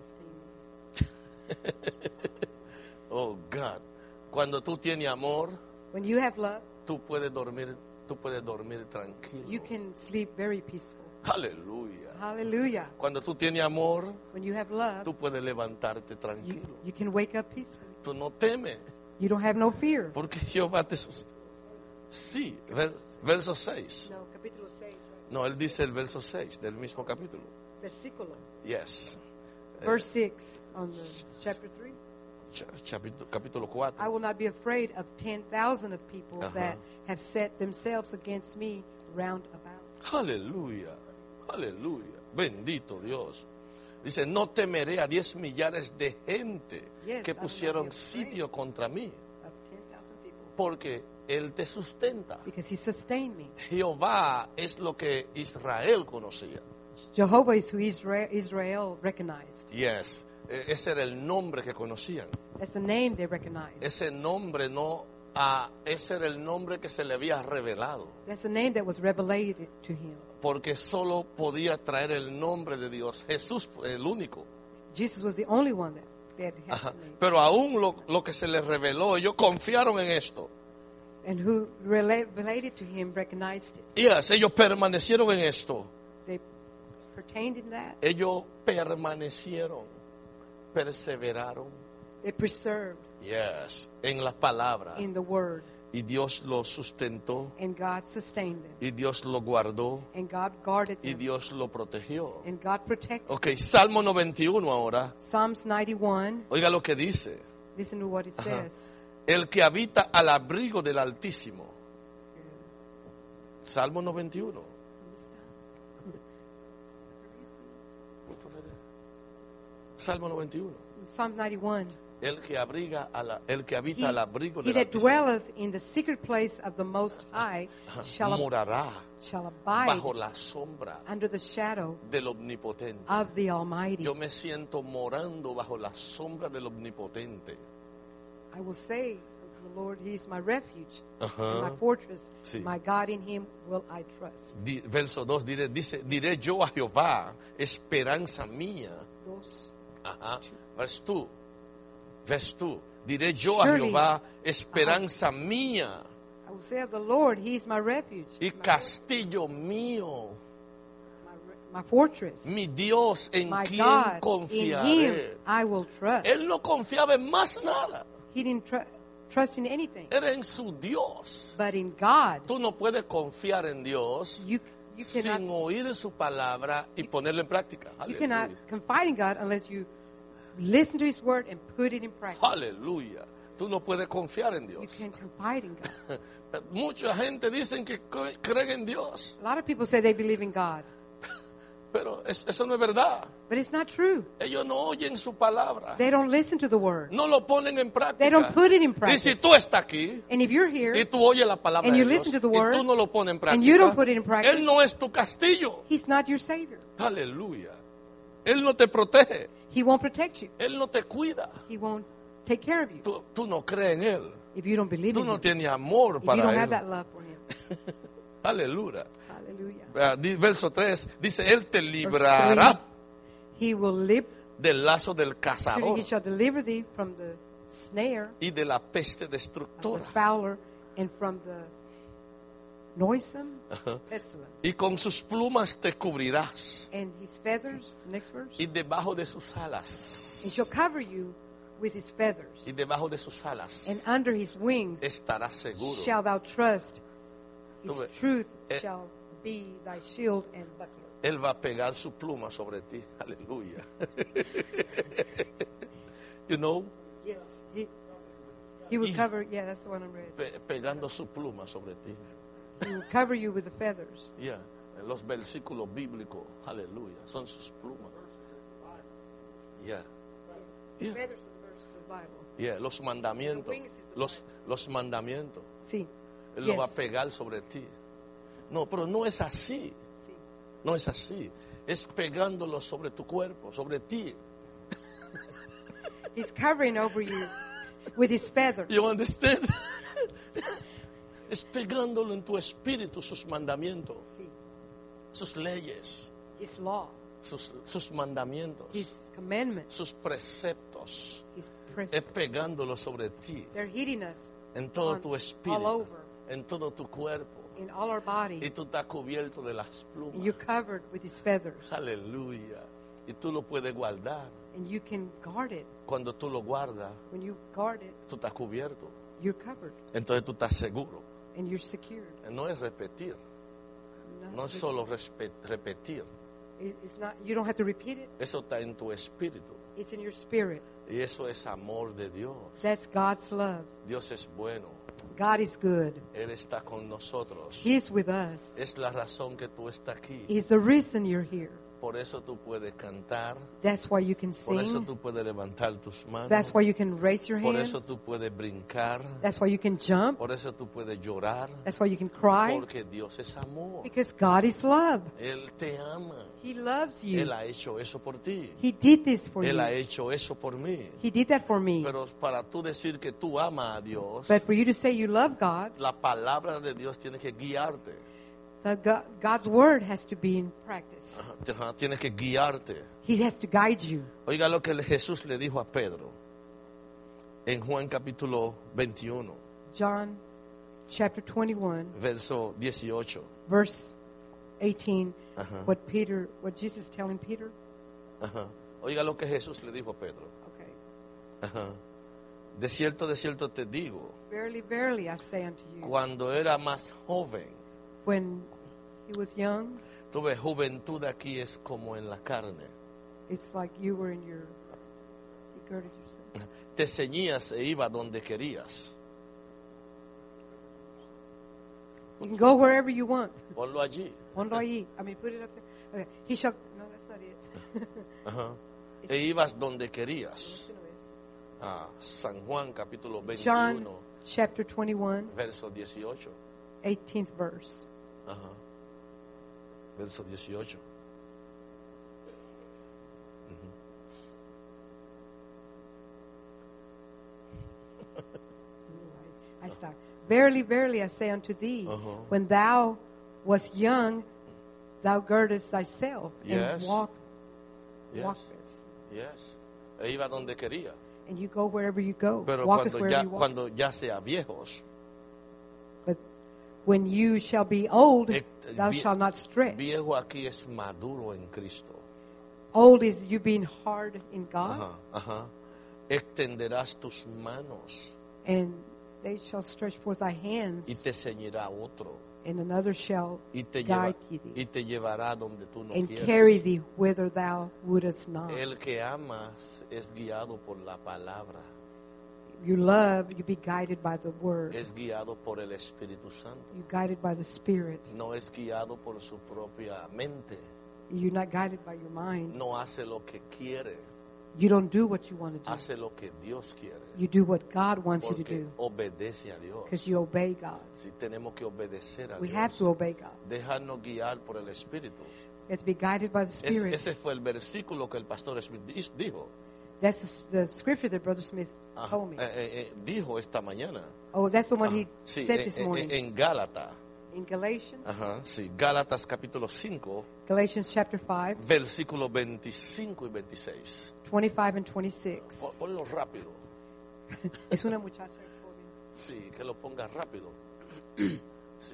Sustained me. Oh God, cuando tú tienes amor, When you have love, tú puedes dormir tranquilo. you can sleep very peaceful. Aleluya. Hallelujah. Cuando tú tienes amor, When you have love, tú puedes levantarte tranquilo. you can wake up peacefully. Tú no temes, You don't have no fear. porque Jehová te sustenta. Sí, verso 6. No, capítulo 6, No, él dice el verso 6 del mismo capítulo. versículo. Yes. Verse 6 on the chapter 3. Capítulo 4. I will not be afraid of 10,000 of people that have set themselves against me round about. Aleluya, aleluya. Bendito Dios. Dice, no temeré a 10 millares de gente Yes, que I will not pusieron be afraid. sitio contra mí, Of 10,000 people. porque Él te sustenta. Because he sustained me. Jehová es lo que Israel conocía. Jehovah is who Israel recognized. Yes, ese era el nombre que conocían. That's the name they recognized. Ese nombre ese era el nombre que se le había revelado, That's the name that was revelated to him. porque solo podía traer el nombre de Dios. Jesús fue el único. Jesus was the only one that had Ajá. the name. Pero aún lo que se les reveló, ellos confiaron en esto. And who related to him recognized it. Yes, ellos permanecieron en esto. They pertained in that. Ellos permanecieron, perseveraron. They preserved Yes, en la palabra. in the word. Y Dios lo sustentó, And God sustained them. y Dios lo guardó, And God guarded y them. Dios lo protegió. And God protected. Ok, Salmo 91 ahora. Psalms 91. Oiga lo que dice. Listen to what it says. El que habita al abrigo del Altísimo. Salmo 91. Salmo 91. Psalm 91. El que habita al abrigo He del that Altísimo dwelleth in the secret place of the Most High shall morará abide bajo la sombra under the shadow del Omnipotente. of the Almighty. Yo me siento morando bajo la sombra del Omnipotente. I will say unto the Lord, He is my refuge Ajá. and my fortress. Sí. My God, in Him will I trust. Verso 2 diré yo a Jehová, esperanza mía. Those, Ajá. Ves tú, diré yo a Surely, Jehová, esperanza mía I will say of the Lord, He is my refuge, y castillo mío, my fortress, mi Dios en my quien God. In confiaré. Him I will trust. Él no confiaba en más nada, He didn't trust in anything, era en su Dios. but in God. Tú no puedes confiar en Dios You cannot sin oír su palabra y ponerlo en práctica. You cannot Aleluya. confide in God unless you listen to His word and put it in practice. Aleluya. Tú no puedes confiar en You Dios. can confide in God. Mucha gente dicen que creen en Dios, A lot of people say they believe in God, pero eso no es verdad. but it's not true. Ellos no oyen su palabra, They don't listen to the word. no lo ponen en práctica. They don't put it in Y practice. si tú estás aquí And if you're y here, tú oyes la palabra and de you Dios listen to the y word, tú no lo pones en práctica, and you don't put it in practice, Él no es tu castillo. He's not your Savior. Aleluya. Él no te protege, He won't protect you. Él no te cuida. He won't take care of you Tú no crees en Él. if you don't believe Tú in no Him. tienes amor If you para don't have Él. that love for Him. Aleluya. Hallelujah. Verso 3 dice, Él te Verse librará 3, He will live. del lazo del He cazador shall deliver thee from the snare y de la peste of the destructora. fowler and from the noisome pestilence. Y con sus plumas te cubrirás, And his feathers, the next verse, y debajo de sus alas, and shall cover you with his feathers, y debajo de sus alas and under his wings estarás seguro. shalt thou trust. His Tú ves, truth eh, shall be thy shield and buckler. Él va a pegar su pluma sobre ti. Aleluya. You know, Yes, he will Y- cover. Yeah, that's the one I read. pegando su pluma sobre ti. He will cover you with the feathers. Yeah. Los versículos bíblicos, aleluya, son sus plumas. Yeah. Yeah. Feathers are the verse of the Bible. Yeah, los mandamientos. The wings is the Los mandamientos. Sí. Él lo va a Yes. pegar sobre ti. No, pero no es así. Sí. No es así. Es pegándolo sobre tu cuerpo, sobre ti. He's covering over you with his feathers. You understand? Es pegándolo en tu espíritu sus mandamientos, Sí. sus leyes, His law, sus mandamientos, his commandments, sus preceptos. his Es precepts. pegándolo sobre ti, They're hitting us en todo on- tu all espíritu, over, en todo tu cuerpo. in all our body. Y tú estás cubierto de las And you're plumas. covered with his feathers. Aleluya. Y tú lo puedes guardar. And you can guard it. Cuando tú lo guardas, When you guard it, tú estás cubierto. you're covered Entonces tú estás seguro. and you're secured. No es repetir. No es solo repetir. It's not. You don't have to repeat it. Eso está en tu espíritu. It's in your spirit. Y eso es amor de Dios. That's God's love. Dios es bueno. God is good. Él está con nosotros. He's with us. Es la razón que tú estás aquí. He's the reason you're here. Por eso tú puedes cantar. That's why you can Por eso sing. tú puedes levantar tus manos. That's why you can raise your Por hands. eso tú puedes brincar. That's why you can jump. Por eso tú puedes llorar. That's why you can cry. Porque Dios es amor. Because God is love. Él te ama. He loves Él you. ha hecho eso por ti. He did this for Él ha you. hecho eso por mí. He did that for me. Pero para tú decir que tú amas a Dios, But for you to say you love God, la palabra de Dios tiene que guiarte. God's word has to be in practice. Ajá, tiene que guiarte. He has to guide you. Oiga lo que Jesús le dijo a Pedro en Juan capítulo 21, John chapter 21, verso 18. verse 18, Ajá, what Jesus is telling Peter. ajá. Oiga lo que Jesús le dijo a Pedro. Okay. Ajá. De cierto te digo, Verily, verily, I say unto you, cuando era más joven, when he was young, tuve juventud aquí es como en la carne. it's like you were in your, you girded yourself. Te ceñías e iba donde querías. You can go wherever you want. Ponlo allí. Ponlo ahí. I mean, put it up there. Okay. He shall, no, that's not it. Ajá. E ibas donde querías. Eso no es. San Juan capítulo 21, John chapter 21, verso 18. 18th verse. Ajá. Verso 18. I start. Verily, verily, I say unto thee, Uh-huh. when thou wast young, thou girdest thyself Yes. and Yes. walkest. Yes. E iba donde quería. And you go wherever you go. Pero Walkest wherever you walk. cuando ya sea viejos, But when you shall be old, thou vie- shalt not stretch. viejo aquí es maduro en Cristo. Old is you being hard in God, Ajá, ajá. Extenderás tus manos and they shall stretch forth thy y hands, te ceñirá otro and another shall y te, guide thee, y te llevará donde tú no and quieres. carry thee whither thou wouldest not. El que amas es guiado por la palabra, You love, you be guided by the word. es guiado por el Espíritu Santo, You're guided by the Spirit. no es guiado por su propia mente, You're not guided by your mind. no hace lo que quiere, You don't do what you want to do. hace lo que Dios quiere, You do what God wants you to porque do obedece a Dios. because you obey God. Si tenemos que obedecer a We have to Dios, obey God. dejarnos guiar por el Espíritu. We have to be guided by the Spirit. Ese fue el versículo que el pastor Smith dijo. That's the scripture that Brother Smith told me. Dijo esta mañana. Oh, that's the one he Sí, said this morning. en Gálatas. In Galatians, Ajá, sí, Gálatas capítulo 5, Galatians chapter 5, versículos 25 y 26. 25 and 26. Ponlo rápido. Es una muchacha joven. Sí, que lo ponga rápido. Sí.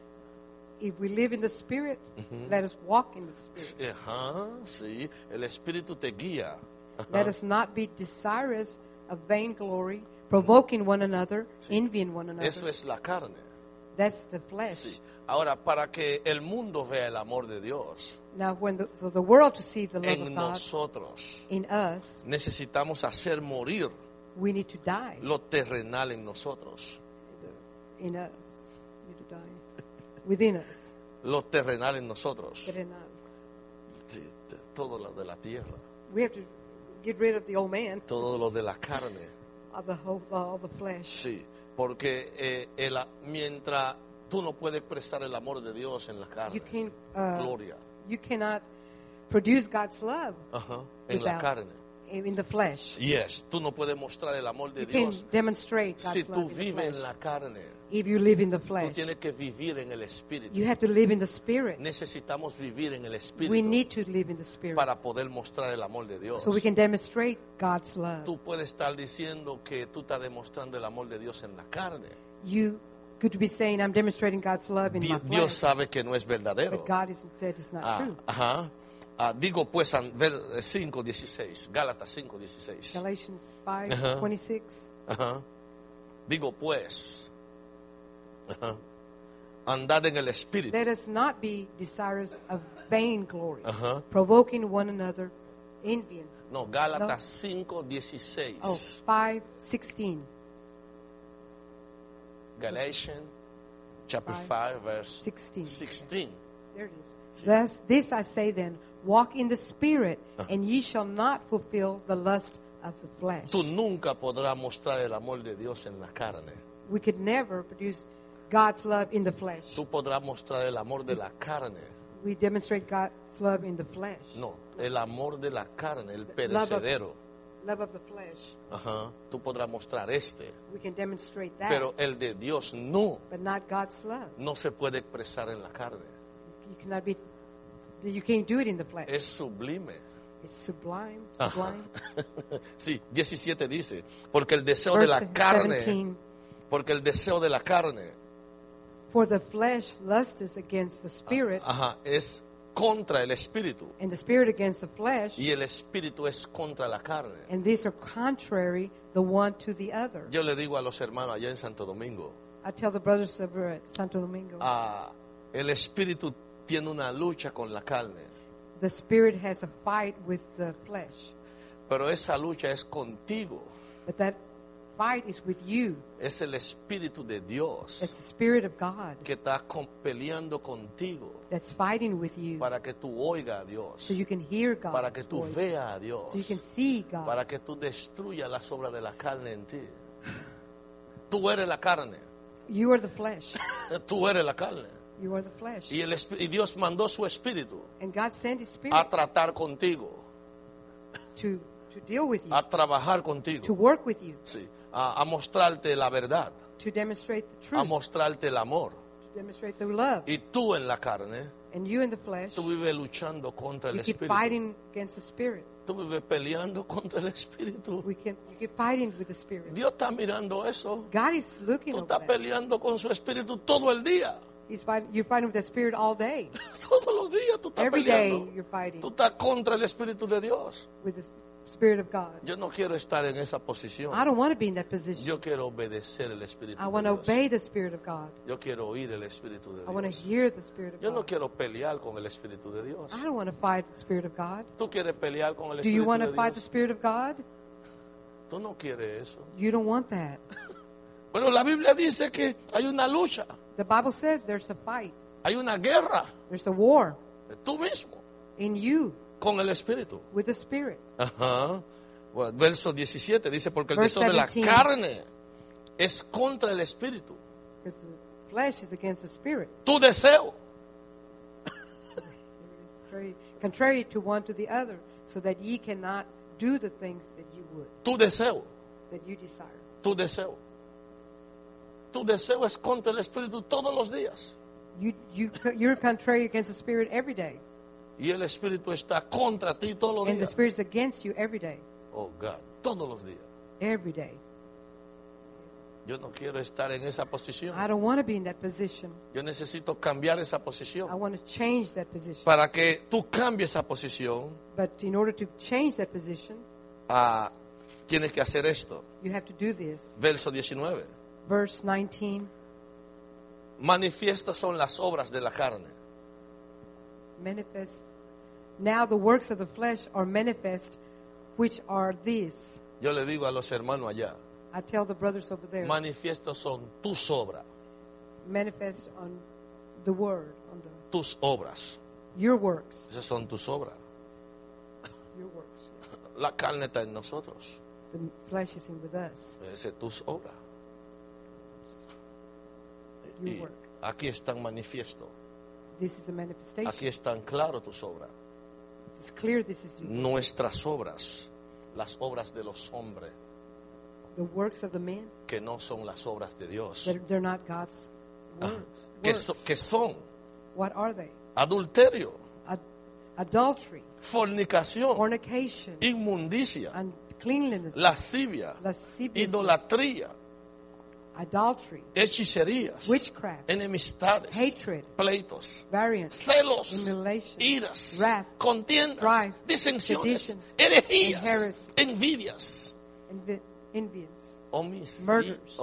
If we live in the Spirit, Ujú. let us walk in the Spirit. Ajá, sí, el Espíritu te guía. Ajá. Let us not be desirous of vainglory, provoking one another, Sí. envying one another. Eso es la carne. That's the flesh. Sí. Ahora, para que el mundo vea el amor de Dios Now, for the world to see the love en of God nosotros, in us, necesitamos hacer morir we need to die lo terrenal en nosotros. in us. We need to die within us. Lo terrenal en nosotros. Get in us. Sí, todo lo de la tierra. We have to get rid of the old man, todo lo de la carne. of the whole, all the flesh. Sí, porque mientras tú no puedes expresar el amor de Dios en la carne, You can, gloria, you cannot produce God's love ajá, en la without- carne. in the flesh. Yes, tú no puedes mostrar el amor de You can Dios demonstrate God's si love tú in the vives en flesh. la carne. If you live in the Tú flesh, tienes que vivir en el Espíritu. you have to live in the Spirit. Necesitamos vivir en el We Espíritu need to live in the Spirit para poder mostrar el amor de Dios. so we can demonstrate God's love. Tú puedes estar diciendo que tú estás demostrando el amor de Dios en la carne. You could be saying, I'm demonstrating God's love in my Dios flesh, sabe que no es verdadero. but God said it's not true. Ajá. Digo pues, 5:16, Gálatas 5:16. Galatians Ajá. 5:26. Ajá. Digo pues, ajá, andad en el Espíritu. Let us not be desirous of vain glory, Ajá. provoking one another, envying. No, Gálatas 5:16. Oh, 5:16. Galatians chapter 5 verse 16. There it is. Thus, this I say then, walk in the Spirit, Uh-huh. and ye shall not fulfill the lust of the flesh. Tú nunca podrás mostrar el amor de Dios en la carne. We could never produce God's love in the flesh. Tú podrás mostrar el amor de la carne. We demonstrate God's love in the flesh. No, el amor de la carne, el Love of- perecedero. Love of the flesh. Ajá. Tú podrás mostrar este. We can demonstrate that, Pero el de Dios no. but not God's love. No se puede expresar en la carne. You cannot be. You can't do it in the flesh. Es sublime. It's sublime. Ajá. Sublime. Sí, 17 dice, porque el deseo de la Verse carne, 17. porque el deseo de la carne, For the flesh lusteth against the spirit, ajá, es contra el espíritu and the spirit against the flesh, y el espíritu es contra la carne. and these are contrary the one to the other. Yo le digo a los hermanos allá en Santo Domingo, I tell the brothers over at Santo Domingo, el espíritu tiene una lucha con la carne, the spirit has a fight with the flesh, pero esa lucha es contigo, but that fight is with you. es el espíritu de Dios It's the spirit of God que está peleando contigo that's fighting with you, para que tú oigas a Dios, so you can hear God's para que tú voice, veas a Dios, so you can see God. para que tú destruyas las obras de la carne en ti. Tú eres la carne, You are the flesh. tú eres la carne. You are the flesh. Y Dios mandó su espíritu And God sent His Spirit a tratar contigo, to deal with you, a trabajar to contigo, work with you, sí, a mostrarte la verdad, to demonstrate the a truth, mostrarte el amor. to demonstrate the love. Y tú en la carne, And you in the flesh, tú vives luchando contra el you keep espíritu. fighting against the Spirit. Tú vives peleando contra el espíritu. You keep fighting with the Spirit. Dios está mirando eso. God is looking Tú over estás that. peleando con su espíritu todo el día. You're fighting with the Spirit all day. Todos los días tú estás Every day peleando. you're fighting Tú estás contra el espíritu de Dios. with the Spirit of God. Yo no quiero estar en esa posición. I don't want to be in that position. Yo quiero obedecer el espíritu I de want to Dios. obey the Spirit of God. Yo quiero oír el espíritu de I want to Dios. hear the Spirit of Yo no God. quiero pelear con el espíritu de Dios. I don't want to fight the Spirit of God. Tú quieres pelear con el Do you espíritu want de to fight the Dios. Spirit of God? Tú no quieres eso. You don't want that. Pero la Biblia dice que hay una lucha, The Bible says there's a fight. hay una guerra There's a war tú mismo in you con el espíritu. with the Spirit. Ajá. Bueno, verso 17 dice, porque el Verse deseo de la 17. carne es contra el espíritu. Because the flesh is against the Spirit. Tu deseo. Very contrary to one to the other, so that ye cannot do the things that you would, Tu deseo. that you desire. Tu deseo. Tu deseo es contra el espíritu todos los días. You're contrary against the Spirit every day. Y el espíritu está contra ti todos los And the días. Spirit's against you every day. Oh God, todos los días. Every day. Yo no quiero estar en esa posición. I don't want to be in that position. Yo necesito cambiar esa I posición. want to change that position. Para que tú cambies esa posición, But in order to change that position, tienes que hacer esto. you have to do this. Verso 19. Verse 19, Manifiestas son las obras de la carne. manifest. Now the works of the flesh are manifest, which are these. Yo le digo a los hermanos allá, I tell the brothers over there, manifiestos son tus obras, manifest on the word, on tus obras. your works. Esas son tus obras. Your works. La carne está en nosotros. The flesh is in with us. Esa es tu obra. Your Y work. aquí están manifiesto. This is the manifestation. Aquí están claro tus obras. It's clear this is Nuestras obras, las obras de los hombres, the works of the man. que no son las obras de Dios. They're not God's works. Que son What are they? adulterio, Adultery, fornicación, fornication, inmundicia, uncleanliness, lascivia, lasciviousness, idolatría, adultery, hechicerías, witchcraft, enemistades, hatred, pleitos, variance, celos, emulations, iras, wrath, contiendas, strife, disensiones, seditions, herejías, and heresy. envidias, envious, homicidios.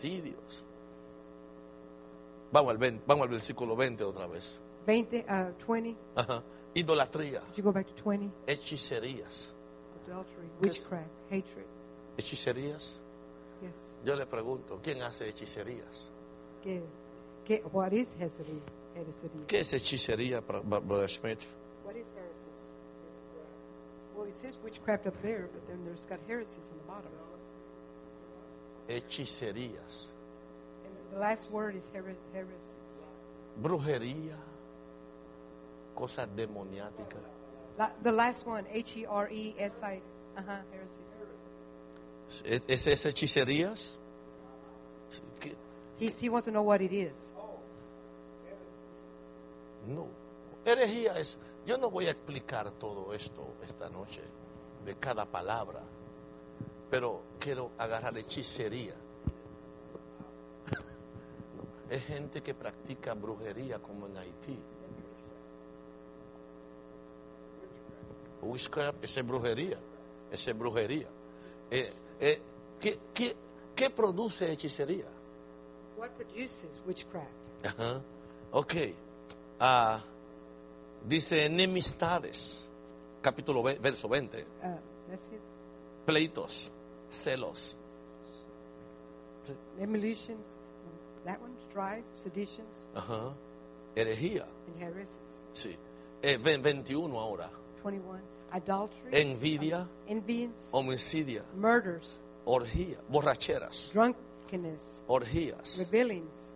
Vamos al versículo 20 otra vez. 20. Ajá. Idolatría, Could you go back to 20? hechicerías. Adultery, witchcraft, hatred. ¿Hechicerías? Yes. Yo le pregunto, ¿quién hace hechicerías? What is heresy? ¿Qué es hechicería, Brother Smith? What is heresies? Well, it says witchcraft up there, but then there's got heresies on the bottom. Hechicerías. And the last word is heresies. Brujería, cosas demoniáticas. The last one, heresi. Heresies. ¿Es hechicerías? ¿Qué? He wants to know what it is. No. Herejía es... Yo no voy a explicar todo esto esta noche, de cada palabra, pero quiero agarrar hechicería. No, es gente que practica brujería como en Haití. Witchcraft, esa es brujería. Esa es brujería. ¿Qué produce hechicería? What produces witchcraft? Ajá. Ok. Dice enemistades, capítulo verso 20. That's it. Pleitos, celos. Emulations. That one, strife, seditions, Ajá. Herejía. and heresies. Sí. 21 ahora. 21. Adultery. Envidia, Enviance. homicidio, Murders. orgía, borracheras, Drunkenness. orgías. Rebellions.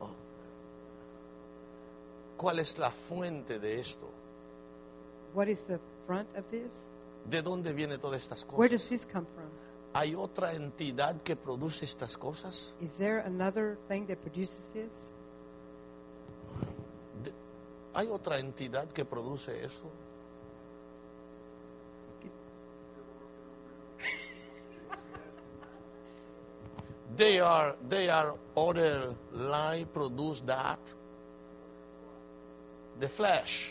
¿Cuál es la fuente de esto? What is the front of this? ¿De dónde vienen todas estas Where does cosas? this come from? ¿Hay otra entidad que produce estas cosas? Is there another thing that produces this? ¿Hay otra entidad que produce eso? They are other line produce that. The flesh.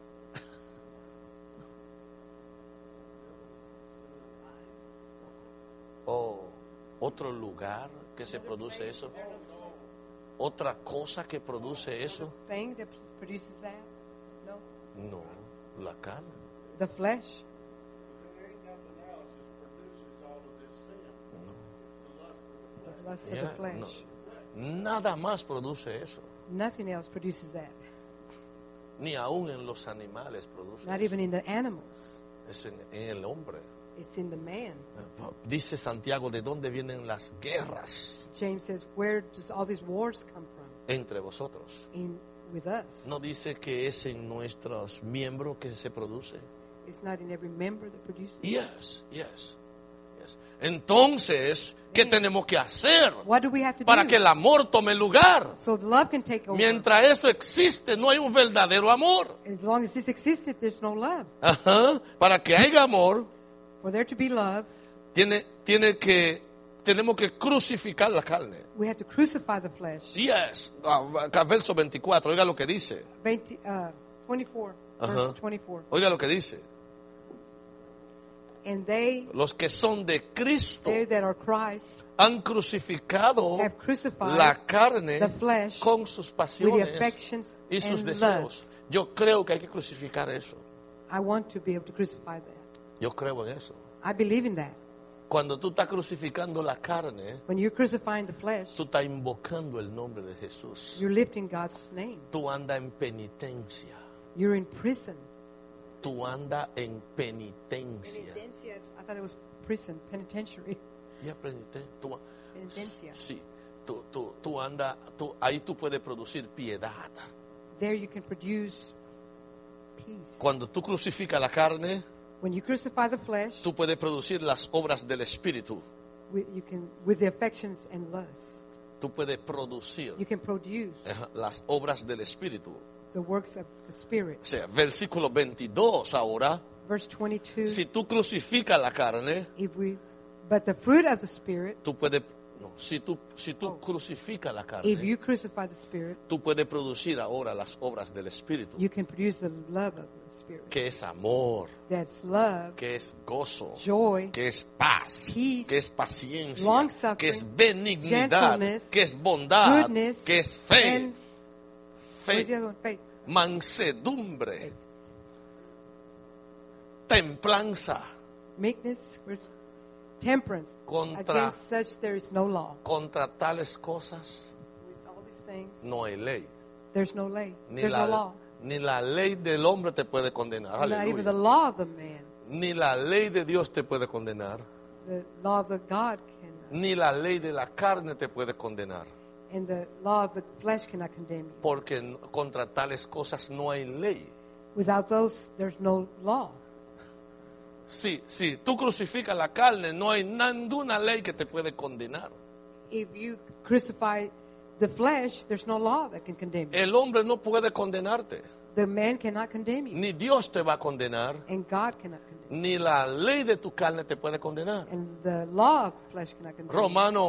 O otro lugar que se produce eso. Otra cosa que produce eso. Thing that produces that? No. No, la carne. The flesh? The lust of Yeah, the flesh. Nada más produce eso. Nothing else produces that. Ni aún en los animales produce Not eso. even in the animals. Es en el hombre. It's in the man. Dice Santiago, ¿de dónde vienen las guerras James says, where does all these wars come from? entre vosotros? With us. No dice que es en nuestros miembros que se produce. It's not in every member that produces. Yes. Entonces, ¿qué tenemos que hacer What do we have to para do? que el amor tome lugar? So the love can take over. Mientras eso existe, no hay un verdadero amor. As long as this existed, there's no love. Ajá. Para que haya amor, For there to be love, tenemos que crucificar la carne. we have to crucify the flesh. Yes. Verso 24, oiga lo que dice. 24, Ajá. verse 24. Oiga lo que dice. And they Los que son de Cristo that are Christ han crucificado have crucified la carne the flesh con sus with the pasiones affections y sus and deseos. lust. Yo creo que hay que crucificar eso. I want to be able to crucify that. Yo creo en eso. I believe in that. Cuando tú estás crucificando la carne, When you're crucifying the flesh, tú estás invocando el nombre de Jesús. you're lifting God's name. Tú andas en penitencia. You're in prison. tú andas en penitencia. Penitencia. I thought it was prison, penitentiary. Ya tú, Penitencia. sí, tú andas, ahí tú puedes producir piedad. There you can produce peace. Cuando tú crucificas la carne, When you crucify the flesh, tú puedes producir las obras del Espíritu. with the affections and lust, Tú puedes producir you can produce las obras del Espíritu. the works of the Spirit. O sea, versículo 22 ahora, Verse 22. si tú crucificas la carne, But the fruit of the Spirit, tú puedes, no, si tú crucificas la if carne, you crucify the Spirit, tú puedes producir ahora las obras del Espíritu, you can produce the love of the Spirit. que es amor, That's love, que es gozo, joy, que es paz, peace, que es paciencia, long-suffering, que es benignidad, gentleness, que es bondad, goodness, que es fe, and what's the fe, other one? Faith. mansedumbre, templanza. Meekness, temperance. Contra- Against such there is no law. Contra tales cosas With all these things, no hay ley. there's no lay. Ni There's no law. ni la ley del hombre te puede condenar. Not even the Aleluya. law of the man. Ni la ley de Dios te puede condenar. The law of the God cannot. Ni la ley de la carne te puede condenar. And the law of the flesh cannot condemn you. Porque contra tales cosas no hay ley. Without those, there's no law. Sí, tú crucificas la carne, no hay ninguna ley que te puede condenar. If you crucify the flesh, there's no law that can condemn you. El hombre no puede condenarte. The man cannot condemn you. Ni Dios te va a condenar. And God cannot condemn you. Ni la ley de tu carne te puede condenar. And the law of the flesh cannot condemn you. Romano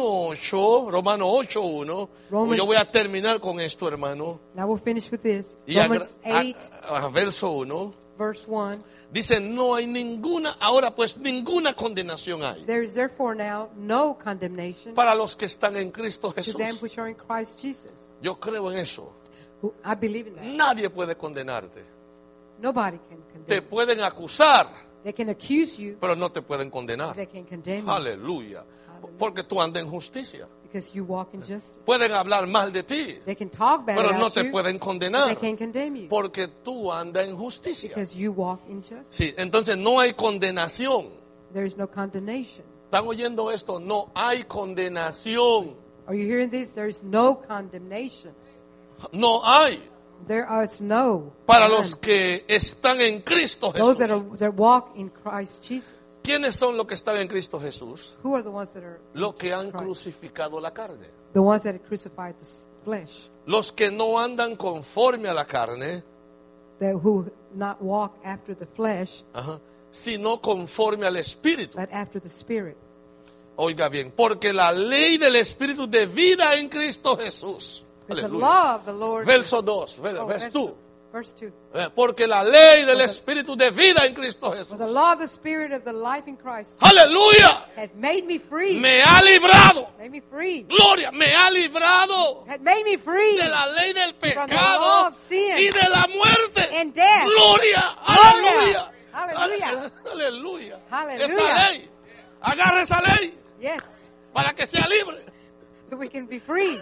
8:1. Romans- Yo voy a terminar con esto, hermano. Now we'll finish with this. Y Romans 8, verso 1. verse 1. Dice, no hay ninguna, ahora pues ninguna condenación hay There is therefore now no condemnation para los que están en Cristo to them Jesús. which are in Christ Jesus. Yo creo en eso. I believe in that. Nadie puede condenarte. Nobody can Te condemn you. pueden acusar, They can accuse you, pero no te pueden condenar. they can condemn you Aleluya. Porque tú andas en justicia. because you walk in justice. Pueden hablar mal de ti, They can talk bad pero no about te you, pueden but condenar. they can't condemn you Porque tú andas en justicia. because you walk in justice. Sí, entonces no hay condenación. There is no condemnation. ¿Están oyendo esto? No hay condenación. Are you hearing this? There is no condemnation. No hay. There is no. Para none. los que están en Cristo Those Jesús. that walk in Christ Jesus. ¿Quiénes son los que están en Cristo Jesús? Who are the ones that are in Los que han Christ? crucificado la carne. The ones that have crucified the flesh, Los que no andan conforme a la carne, who not walk after the flesh, sino conforme al Espíritu. but after the Spirit. Oiga bien, porque la ley del Espíritu de vida en Cristo Jesús. Because the Aleluya. law of the Lord. Verso 2, Oh, ves tú. Verse 2. Porque la ley del Espíritu de vida en Cristo Jesús. For the law of the Spirit of the life in Christ Aleluya. had made me free. Me ha librado. Made me free. Gloria, me ha librado Had made me free de la ley del the law pecado of sin y de la muerte. and death. Gloria, Gloria. aleluya. Aleluya. Aleluya. Aleluya. Esa ley. Agarra esa ley Yes. para que sea libre. So we can be free.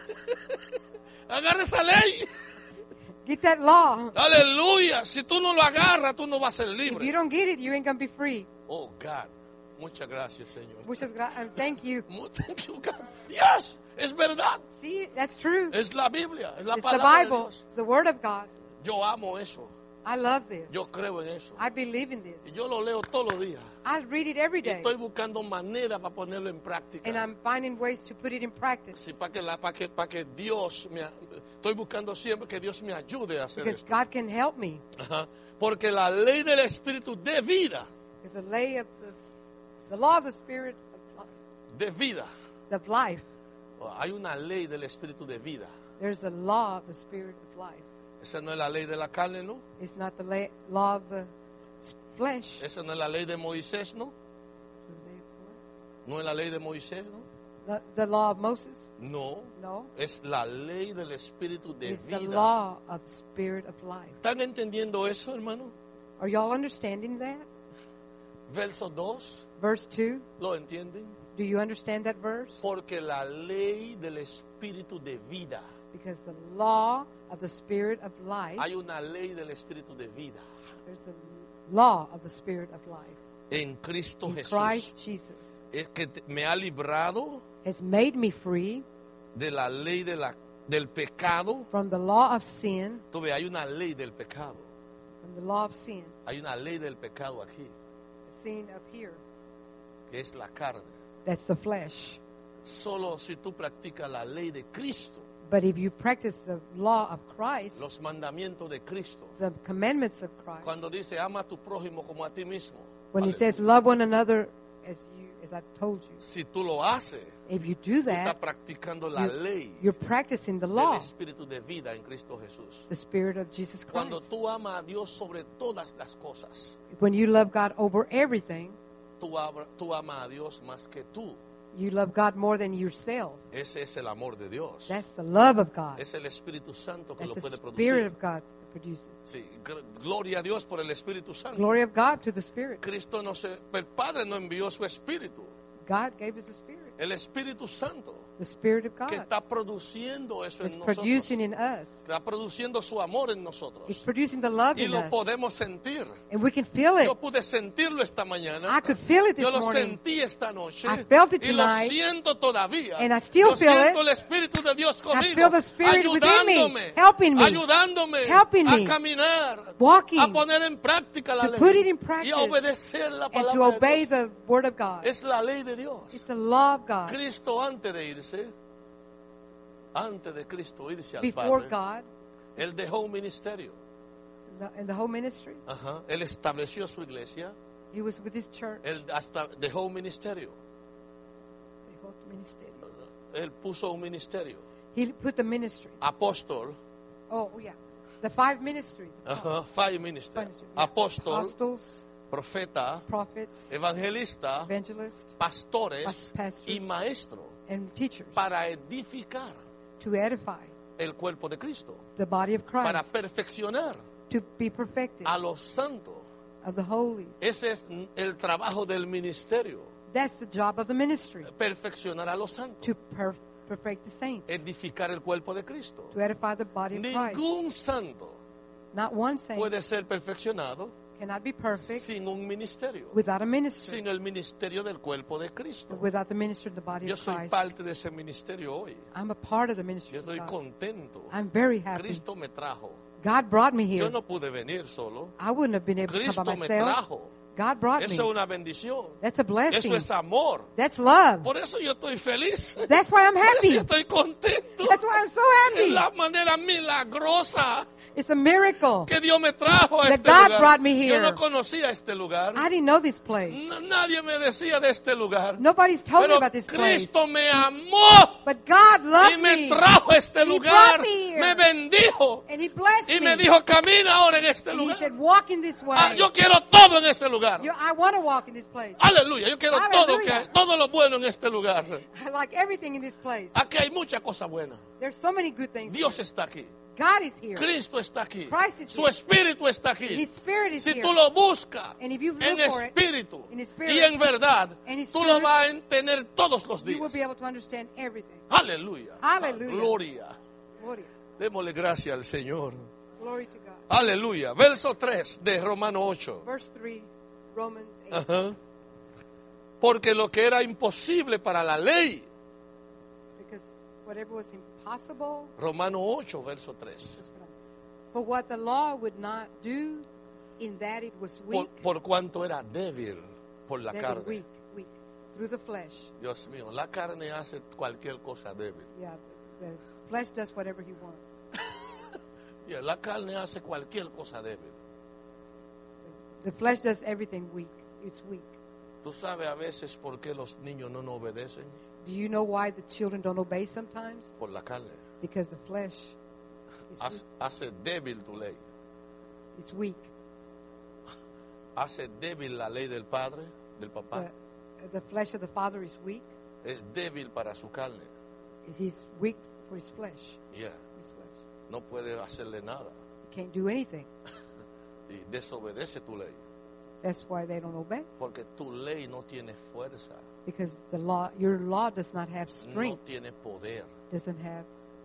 Agarra esa ley. Get that law. Aleluya. Si tú no lo agarras, tú no vas a ser If you libre. don't get it, you ain't going to be free. Oh, God. Muchas gracias, Señor. Thank you. Thank you, God. Yes, es verdad. See, that's true. Es la Biblia, es la It's the palabra de Bible. Dios. It's the Word of God. Yo amo eso. I love this. Yo creo en eso. I believe in this. Y yo lo leo todos los días. I read it every Y day. estoy buscando maneras para ponerlo en práctica. And I'm finding ways to put it in practice. Sí, para que Dios estoy buscando siempre que Dios me ayude a hacer Because esto. God can help me. Ajá. Porque la ley del Espíritu de vida, Because the law of the Spirit de vida. of life. Hay una ley del Espíritu de vida. There's a law of the Spirit of life. Esa no es la ley de la carne, ¿no? It's not the law of the flesh. Esa no es la ley de Moisés, ¿no? No es la ley de Moisés, ¿no? The law of Moses? No. No. Es la ley del Espíritu de It's the vida. law of the Spirit of life. ¿Están entendiendo eso, hermano? Are y'all understanding that? Verso 2, Verse 2. ¿lo entienden? Do you understand that verse? Porque la ley del Espíritu de vida Because the law of the Spirit of life, Hay una ley del espíritu de vida there's the law of the Spirit of life. en Cristo In Jesús. Christ Jesus Es que me ha librado has made me free de la ley del pecado. from the law of sin, Tú ves, hay una ley del pecado. from the law of sin, Hay una ley del pecado aquí, the sin up here. que es la carne. That's the flesh. Solo si tú practicas la ley de Cristo, But if you practice the law of Christ, los mandamientos de Cristo. the commandments of Christ, Cuando dice ama a tu prójimo como a ti mismo. when he Aleluya. says love one another as I told you, Si tú lo haces, if you do tú estás that, practicando la ley you're practicing the del law, espíritu de vida en Cristo Jesús. the Spirit of Jesus Cuando Christ. tú amas a Dios sobre todas las cosas, When you love God over everything, tú amas a Dios más que tú. you love God more than yourself. Ese es el amor de Dios. That's the love of God. Es el Espíritu Santo que That's lo the puede Spirit producir. of God that produces. Sí, gloria a Dios por el Espíritu Santo. Glory of God to the Spirit. Cristo el Padre no envió su Espíritu. God gave us the Spirit. El Espíritu Santo The Spirit of que God está produciendo eso is en nosotros. producing in us. Está produciendo su amor en nosotros. It's producing the love Y in lo us. podemos sentir. And we can feel it. Yo pude sentirlo esta mañana. I could feel it Yo this lo morning. sentí esta noche. I felt it y lo tonight. siento todavía. And I still Yo feel siento it. el Espíritu de Dios conmigo. feel the Spirit within me, ayudándome, helping me, ayudándome helping a me, caminar, walking, a poner en práctica la to ley put it in y practice, a obedecer la and palabra to obey de Dios. the Word of God. Es la ley de Dios. It's the law of God. Cristo antes de irse, antes de Cristo irse al Before Padre, God Él dejó un ministerio. in the whole ministry, Ajá. Él estableció su iglesia. He was with His church. Él hasta dejó un ministerio. The whole ministry. Él puso un ministerio. He put the ministry. Apóstol. Oh, yeah. The five ministries. Ajá. Five ministers. Ministry, yeah. Apóstol, Apostles, profeta, prophets, evangelista, evangelists, pastores pastors, y maestros and teachers para edificar to edify el cuerpo de Cristo, the body of para Christ, perfeccionar to be perfected a los santos. of the holy. Ese es el trabajo del ministerio, That's the job of the ministry, perfeccionar a los santos, to perfect the saints, edificar el cuerpo de Cristo. to edify the body of Christ. Ningún santo Not one saint puede ser perfeccionado cannot be perfect sin un ministerio, without a ministry, sin el ministerio del cuerpo de Cristo. without the ministry of the body Yo of soy Christ. parte de ese ministerio hoy. I'm a part of the ministry Yo of estoy God. contento. I'm very happy. Cristo me trajo. God brought me Yo here. no pude venir solo. I wouldn't have been able to come Cristo by me myself. trajo. God brought Eso es me. una bendición. That's a blessing. Eso es amor. That's love. Por eso yo estoy feliz. That's why I'm Por eso happy. yo estoy contento. That's why I'm so Es happy. la manera milagrosa It's a miracle. que Dios me trajo a That este God lugar. brought me Yo here. no conocía este lugar. I didn't know this place. Nadie me decía de este lugar. Nobody's told me Pero about this place. Cristo me amó But God y loved me me. trajo a este He lugar. brought me here. Me bendijo And He blessed y me. me dijo, camina ahora en este And He lugar. said, walk in this way. Ah, yo quiero todo en ese lugar. I want to walk in this place. Aleluya, yo quiero Aleluya. todo lo bueno en este lugar. I like everything in this place. Aquí hay mucha cosa buena. There's so many good things. Dios here. está aquí. God is here. Cristo está aquí. Christ is Su here. espíritu está aquí. His Spirit is Si here. tú lo buscas And if you en look for it, espíritu in spirit, y en verdad, and in tú lo spirit, vas a tener todos los you will días. be able to understand everything. Aleluya. Aleluya. Gloria. Gloria. Démosle gracias al Señor. Glory to God. Aleluya. Verso 3 de Romano 8. Verse 3, Romans 8. Ajá. Porque lo que era imposible para la ley. Because whatever was impossible, Romano 8, verso 3. for what the law would not do, in that it was weak, Por cuanto era débil por la that it carne. weak, through the flesh. Dios mío, la carne hace cualquier cosa débil. Yeah, the flesh does whatever he wants. Yeah, la carne hace cualquier cosa débil. The flesh does everything weak. It's weak. ¿Tú sabes a veces por qué los niños no nos obedecen? Do you know why the children don't obey sometimes? Por la carne. Because the flesh is Hace débil tu ley. it's weak. Hace débil la ley del padre, del papá. The flesh of the father is weak. Es débil para su carne. He's weak for his flesh. Yeah. His flesh. No puede hacerle nada. He can't do anything. Y desobedece tu ley. That's why they don't obey. Porque tu ley no tiene fuerza. Because your law does not have No strength, tiene poder. doesn't have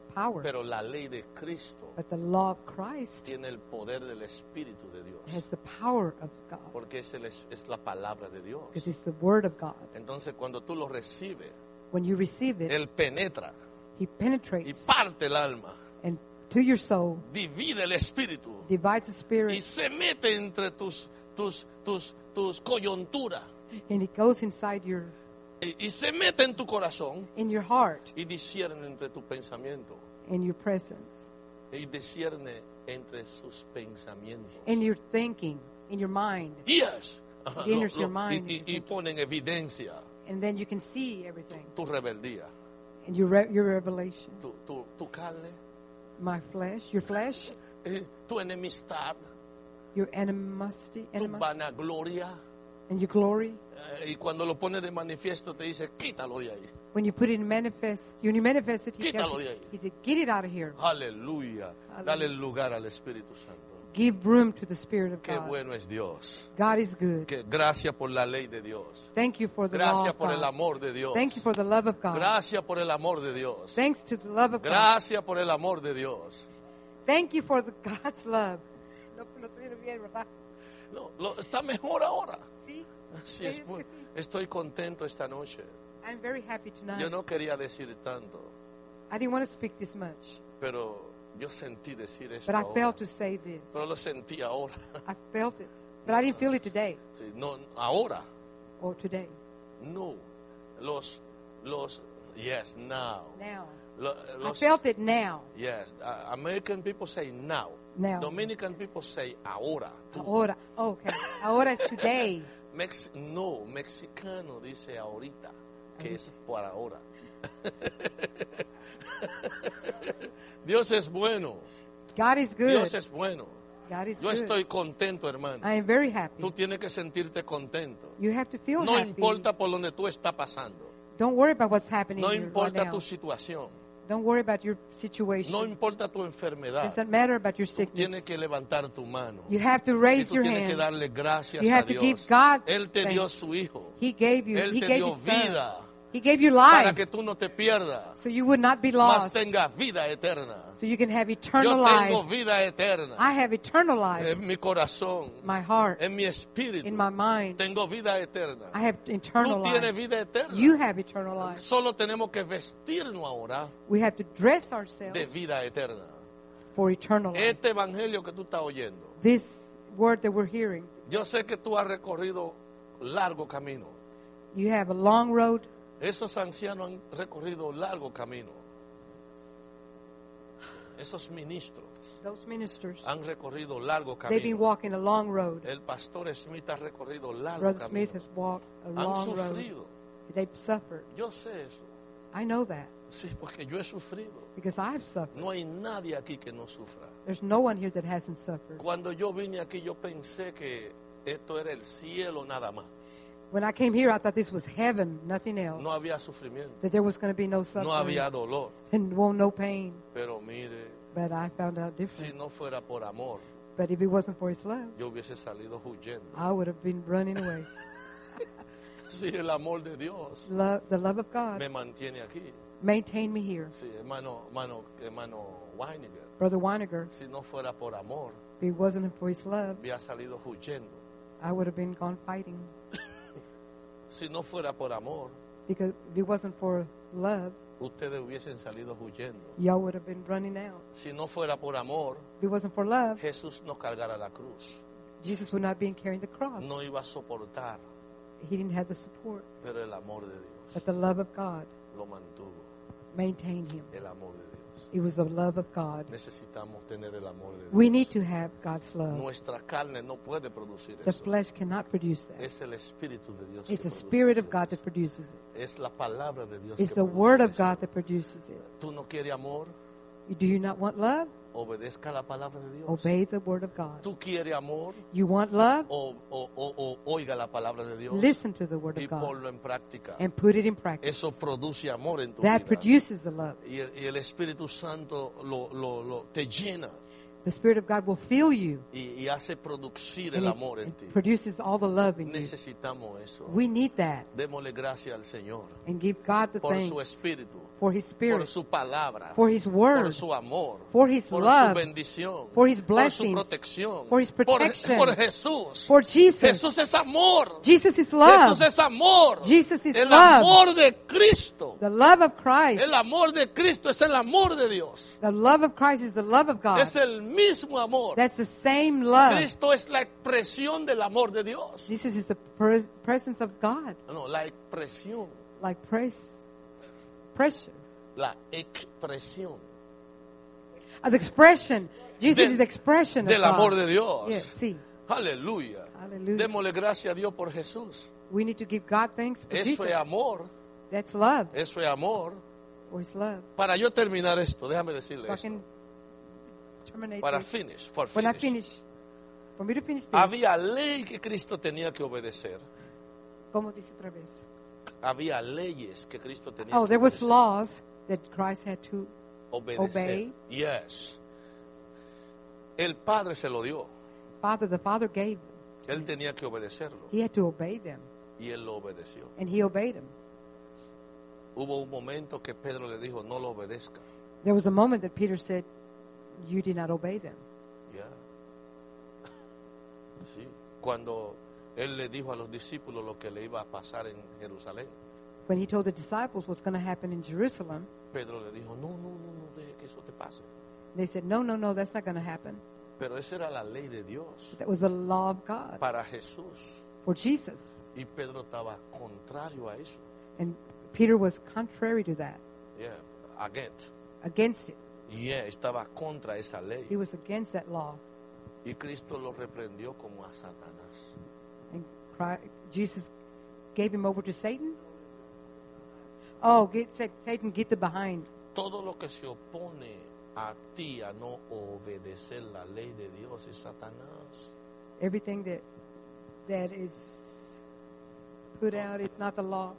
power. Pero la ley de Cristo But the law of Christ tiene el poder del Espíritu de Dios. has the power of God. Porque es la palabra de Dios. Because it's the word of God. Entonces cuando tú lo recibes, When you receive it, Él penetra He y penetrates parte el alma, and to your soul, divide el espíritu divides the y spirit, se mete entre tus coyunturas and it goes inside y se mete en tu corazón in your heart, y discierne entre tu pensamiento in your presence, y discierne entre sus pensamientos. in your thinking, in your mind. Yes. Ajá, It enters your mind y pone en evidencia And then you can see everything. tu rebeldía, And your revelation. tu carne, My flesh, your flesh, tu enemistad, your animosity, tu vanagloria. and your glory. Y cuando lo pone de manifiesto te dice, quítalo de ahí. When you put it in manifest, when you manifest it, Quítalo de ahí. he said, get it out of here. Aleluya. Dale lugar al Espíritu Santo. Give room to the Spirit of Qué God. bueno es Dios. God is good. Gracias por la ley de Dios. Thank you for the law Gracias of por el God. amor de Dios. Thank you for the love of God. Gracias por el amor de Dios. Thanks to the love of God. Gracias por el amor de Dios. Thank you for the God's love. No se oye bien, ¿verdad? No, está mejor ahora. Sí. Sí, estoy contento esta noche. I'm very happy tonight. Yo no quería decir tanto, I didn't want to speak this much, pero yo sentí decir esto but I ahora. felt to say this. Pero lo sentí ahora. I felt it, but I didn't feel it today Sí, no, ahora. or today. No. Yes, now. Now. I Los, felt it now. yes, American people say now. Now. Dominican people say ahora. Tú. Ahora. Oh, okay. Ahora is today. No, mexicano dice ahorita, que es por ahora. Dios es bueno. God is good. Dios es bueno. God is Yo good. estoy contento, hermano. I am very happy. Tú tienes que sentirte contento. You have to feel No happy. importa por donde tú estás pasando. Don't worry about what's happening No right importa now. tu situación. Don't worry about your situation. No importa tu It enfermedad. doesn't matter about your Tú sickness. tienes que levantar tu mano. You have to Y raise tú your tienes que hands. darle gracias You a have to Dios. give God Él te dio thanks. su hijo. He gave you. Él He te gave dio His son. vida He gave you para life que tú no te pierdas, so you would not be mas lost. tengas vida eterna. So you can have Yo eternal tengo life. vida eterna I have eternal life. en mi corazón, My heart, en mi espíritu. in my mind. Tengo vida eterna. I have eternal Tú tienes life. vida eterna. You have eternal life. Solo tenemos que vestirnos ahora We have to dress ourselves de vida eterna. for eternal life. Este evangelio que tú estás oyendo, This word that we're hearing, yo sé que tú has recorrido largo camino. you have a long road. Esos ancianos han recorrido largo camino. Esos ministros Those ministers, han recorrido largo they've been camino. walking a long road. El pastor Smith ha recorrido largo Brother camino. Smith has walked a Han long road. sufrido. They've suffered. Yo sé eso. I know that Sí, porque yo he sufrido. because I've suffered. No hay nadie aquí que no sufra. There's no one here that hasn't suffered. Cuando yo vine aquí, yo pensé que esto era el cielo nada más. When I came here, I thought this was heaven, nothing else. No había sufrimiento, That there was going to be no no suffering había dolor. and no pain. Pero mire, But I found out si different. no fuera por amor, But if it wasn't for His love, yo hubiese salido huyendo. I would have been running away. Sí, el amor de Dios The love of God me mantiene aquí. maintained me here. Sí, hermano Weiniger, Brother Weiniger, si no fuera por amor, if it wasn't for His love, había salido huyendo. I would have been gone fighting. Si no fuera por amor, Because if it wasn't for love, ustedes hubiesen salido huyendo. y'all would have been running out. Si no fuera por amor, If it wasn't for love, Jesús no cargara la cruz. Jesus would not be carrying the cross. No iba a soportar, He didn't have the support. pero el amor de Dios But the love of God lo mantuvo. maintained him. El amor de Dios. It was the love of God. Necesitamos tener el amor de Dios. We need to have God's love. Nuestra carne no puede producir The eso. flesh cannot produce that. Es el Espíritu de Dios. It's que the produce Spirit of eso. God that produces it. Es la palabra de Dios. It's que the produce Word of eso. God that produces it. Tú no quieres amor, Do you not want love? obedezca la palabra de Dios. Obey the Word of God. Tú quieres amor, You want love? o oiga la palabra de Dios Listen to the Word y of God ponlo en práctica. and put it in practice. Eso produce amor en tu That vida. produces the love. Y el Espíritu Santo te llena. The Spirit of God will fill you. y hace producir And el amor en it ti. produces all the love in you. Necesitamos eso. We need that. Démosle gracias al Señor And give God the por su thanks espíritu, for His por Spirit, su palabra, for His por Word, su amor, for His por love, su bendición, for His por su blessings, protección, for His protection, por Jesús. for Jesus. Jesús es amor. Jesus is love. Jesús es amor. Jesus is El love. amor de Cristo. The love of Christ. El amor de Cristo es el amor de Dios. The love of Christ is the love of God. Es el mismo amor. That's the same love. Cristo es la expresión del amor de Dios. Jesus is the presence of God. No, la expresión. Like pressure. La expresión The expression. Jesus Del- is the expression of del God. amor de Dios. Yes, see. Aleluya. Hallelujah. Démosle gracias a Dios por Jesús. We need to give God thanks for Eso Jesus. es amor. That's love. Eso es amor. For His love. Para yo terminar esto, déjame decirle So I esto. can terminate Para this. finish, for When I finish. finish, for me to finish this, Había ley que Cristo tenía que obedecer. como dice otra vez. Había leyes que Cristo tenía Oh, que there was obedecer. laws that Christ had to Obedecer. obey. Yes. El Padre se lo dio. the Father gave them. Él tenía que obedecerlo. He had to obey them, Y él lo obedeció. and He obeyed them. Hubo un momento que Pedro le dijo, no lo obedezca. There was a moment that Peter said, "You did not obey them." Ya. Sí. Cuando él le dijo a los discípulos lo que le iba a pasar en Jerusalén, When He told the disciples what's going to happen in Jerusalem, Pedro le dijo, no, deje que eso te pase. they said, "No, that's not going to happen." Pero esa era la ley de Dios That was the law of God para Jesús. for Jesus, Y Pedro estaba contrario a eso. and Peter was contrary to that, Yeah. against it. Yeah, estaba contra esa ley. He was against that law, Y Cristo lo reprendió como a Satanás. and Jesus gave him over to Satan. Oh, said Satan, get the behind. Todo lo que se opone a ti a no obedecer la ley de Dios es Satanás. Everything that is put out, it's not the law.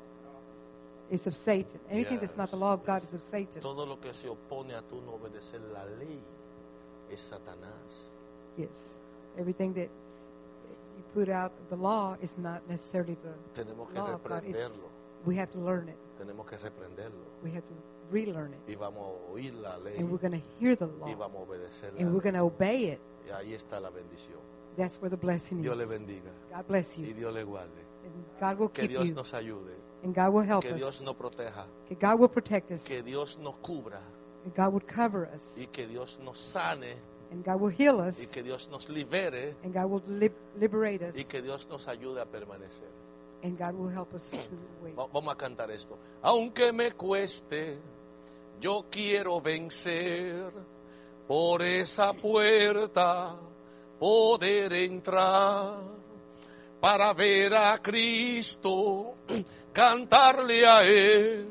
It's of Satan. Anything that's not the law of God is of Satan. Todo lo que se opone a tú no obedecer la ley es Satanás. Yes. Everything that you put out the law is not necessarily the Tenemos que law of God. reprenderlo. We have to learn it. Tenemos que reprenderlo. We have to relearn it. Y vamos a oír la ley. And we're going to hear the Y law. vamos a obedecer la And we're ley. going to obey it. Y ahí está la bendición. That's where the blessing Dios le is. bendiga. God bless Y you. Dios le guarde. And God will Que keep Dios you. nos ayude. And God will help Que Dios us. nos proteja. That God will protect us. Que Dios nos cubra. And God will cover us. Y que Dios nos sane. And God will heal Y us. que Dios nos libere. And God will liberate us. Y que Dios nos ayude a permanecer. And God will help us to wait. Vamos a cantar esto. Aunque me cueste, yo quiero vencer. Por esa puerta poder entrar. Para ver a Cristo, cantarle a Él.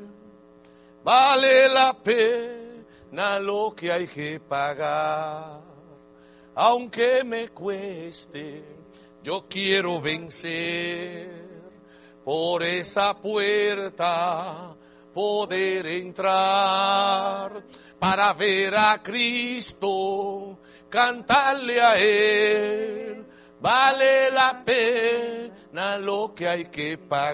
Vale la pena lo que hay que pagar. Aunque me cueste, yo quiero vencer. Por esa puerta poder entrar. Para ver a Cristo, cantarle a Él. Vale la pena lo que hay que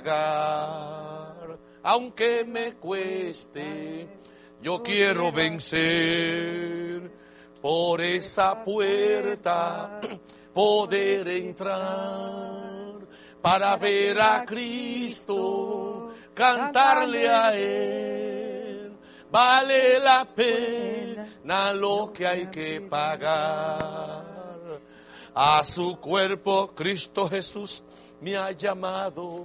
pagar. Aunque me cueste, yo quiero vencer. Por esa puerta poder entrar. Para ver a Cristo, cantarle a Él. Vale la pena lo que hay que pagar. A su cuerpo Cristo Jesús me ha llamado.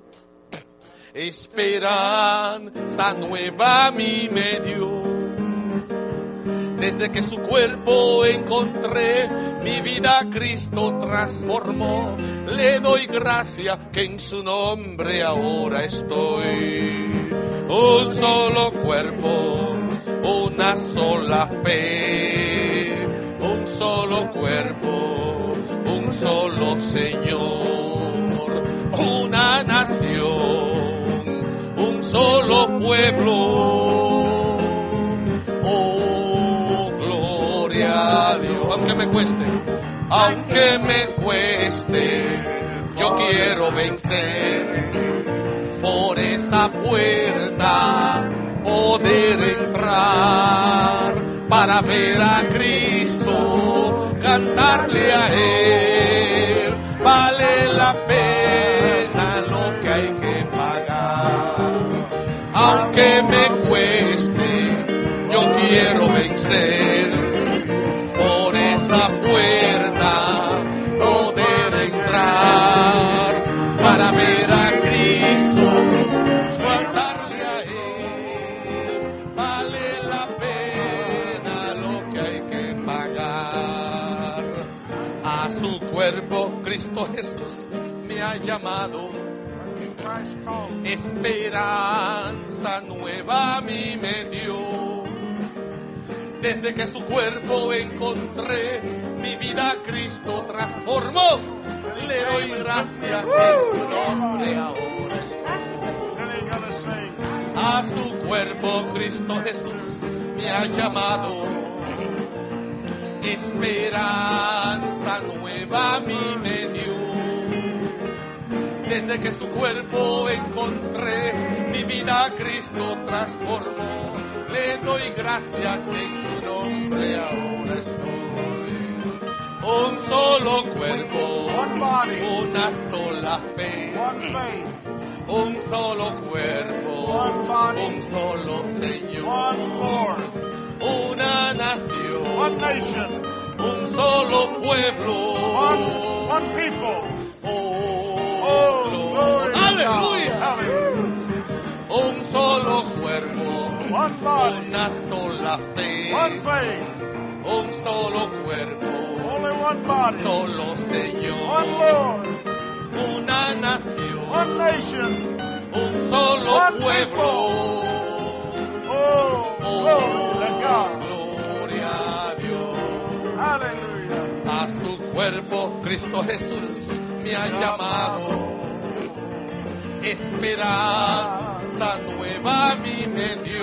Esperanza nueva a mí me dio. Desde que su cuerpo encontré, mi vida Cristo transformó. Le doy gracia que en su nombre ahora estoy. Un solo cuerpo, una sola fe. Un solo cuerpo, un solo Señor. Una nación, un solo pueblo. Oh, gloria a Dios. me cueste, aunque me cueste, yo quiero vencer. Por esa puerta poder entrar para ver a Cristo, cantarle a Él. Vale la pena lo que hay que pagar. Aunque me cueste, yo quiero vencer. Por esa puerta poder entrar para ver a Cristo, cantarle a Él. Vale la pena lo que hay que pagar. A su cuerpo Cristo Jesús me ha llamado. Esperanza nueva a mí me dio. Desde que su cuerpo encontré, mi vida Cristo transformó. Le doy gracias en su nombre ahora estoy. A su cuerpo Cristo Jesús me ha llamado. Esperanza nueva a mí me dio. Desde que su cuerpo encontré, mi vida Cristo transformó. Le doy gracias que en su nombre ahora estoy. Un solo cuerpo, una sola fe. Un solo cuerpo, un solo Señor. Una nación, un solo pueblo. One people. Aleluya. Un solo cuerpo, una sola fe. One faith. Un solo cuerpo, Only one body. solo Señor. One Lord. Una nación, One nation. un solo One pueblo. Oh, glory to God. Gloria a Dios. Hallelujah. A su cuerpo Cristo Jesús me ha llamado. Esperanza nueva a mí me dio.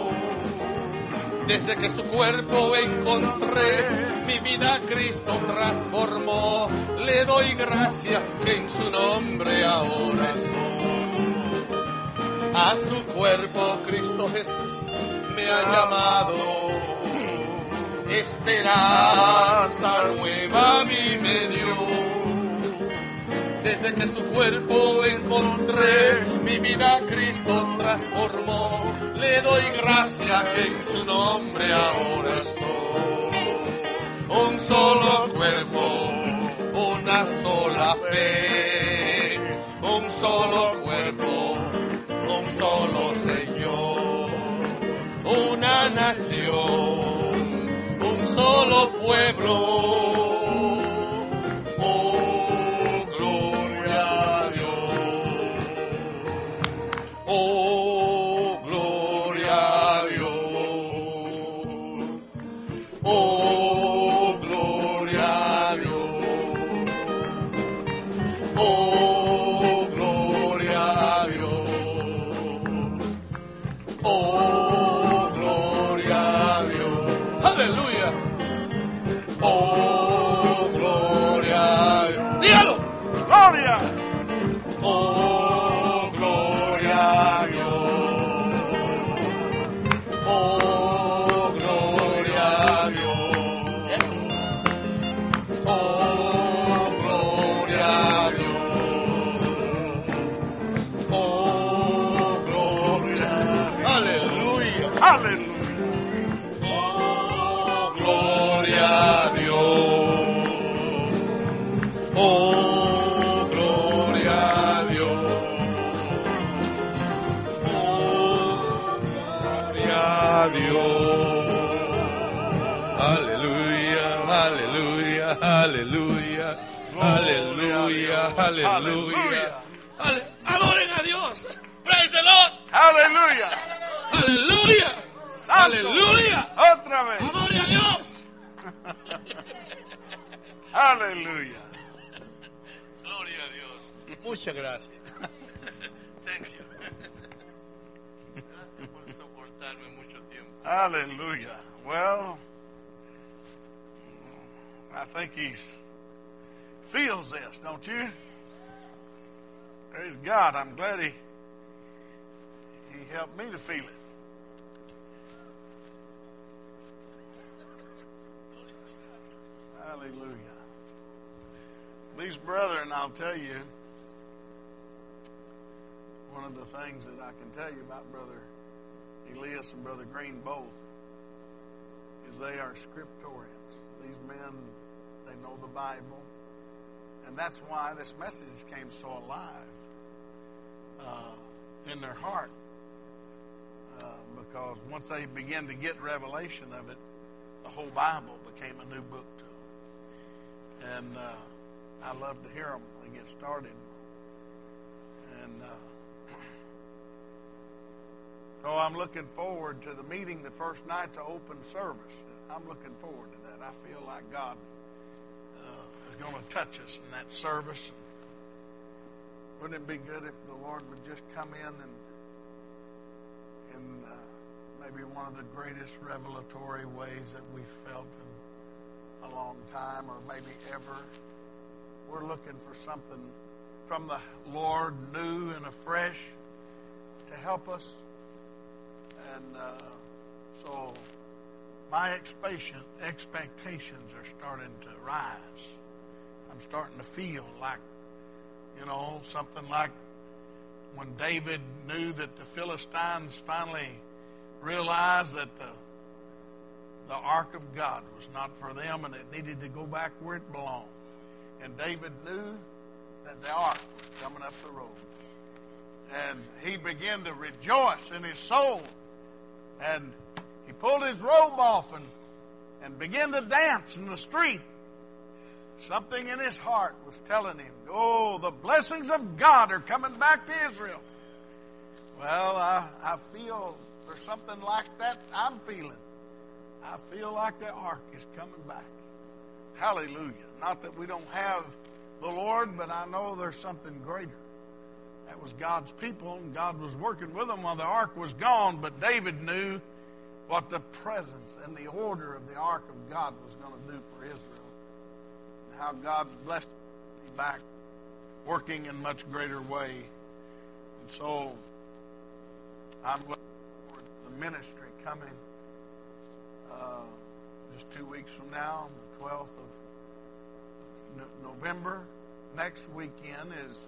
Desde que su cuerpo encontré, mi vida Cristo transformó. Le doy gracias que en su nombre ahora soy. A su cuerpo Cristo Jesús me ha llamado. Esperanza nueva a mí me dio. Desde que su cuerpo encontré, mi vida Cristo transformó. Le doy gracias que en su nombre ahora soy. Un solo cuerpo, una sola fe. Un solo cuerpo, un solo Señor. Una nación, un solo pueblo. Oh, gloria a Dios. Oh, gloria a Dios. Oh, gloria a Dios. Oh, gloria a Dios. Aleluya. Oh, gloria a Dios. Dígalo. Gloria. Oh, Aleluya, aleluya, aleluya. Adoren a Dios. Praise the Lord. Aleluya. Aleluya. Santo. Aleluya. Otra vez. Adore a Dios. Aleluya. Gloria a Dios. Muchas gracias. Thank you. Gracias por soportarme mucho tiempo. Hallelujah. Well, I think he feels this, don't you? Praise God. I'm glad he helped me to feel it. Hallelujah. These brethren, I'll tell you, one of the things that I can tell you about Brother Elias and Brother Green both is they are scriptorians. These men, they know the Bible. And that's why this message came so alive in their heart. Because once they began to get revelation of it, the whole Bible became a new book to them. And I love to hear them when they get started. And so I'm looking forward to the meeting the first night to open service. I'm looking forward to that. I feel like God is going to touch us in that service. And wouldn't it be good if the Lord would just come in and maybe one of the greatest revelatory ways that we've felt in a long time, or maybe ever. We're looking for something from the Lord new and afresh to help us. And so my expectations are starting to rise. I'm starting to feel like, something like when David knew that the Philistines finally realized that the ark of God was not for them and it needed to go back where it belonged. And David knew that the ark was coming up the road. And he began to rejoice in his soul. And he pulled his robe off and began to dance in the street. Something in his heart was telling him, oh, the blessings of God are coming back to Israel. Well, I feel there's something like that I'm feeling. I feel like the ark is coming back. Hallelujah. Not that we don't have the Lord, but I know there's something greater. That was God's people, and God was working with them while the ark was gone, but David knew what the presence and the order of the ark of God was going to do for Israel, and how God's blessed me back, working in much greater way. And so I'm looking forward to the ministry coming just 2 weeks from now, on the 12th of November. Next weekend is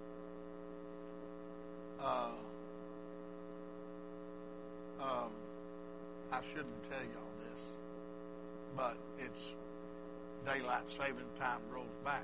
I shouldn't tell y'all this, but it's daylight saving time rolls back.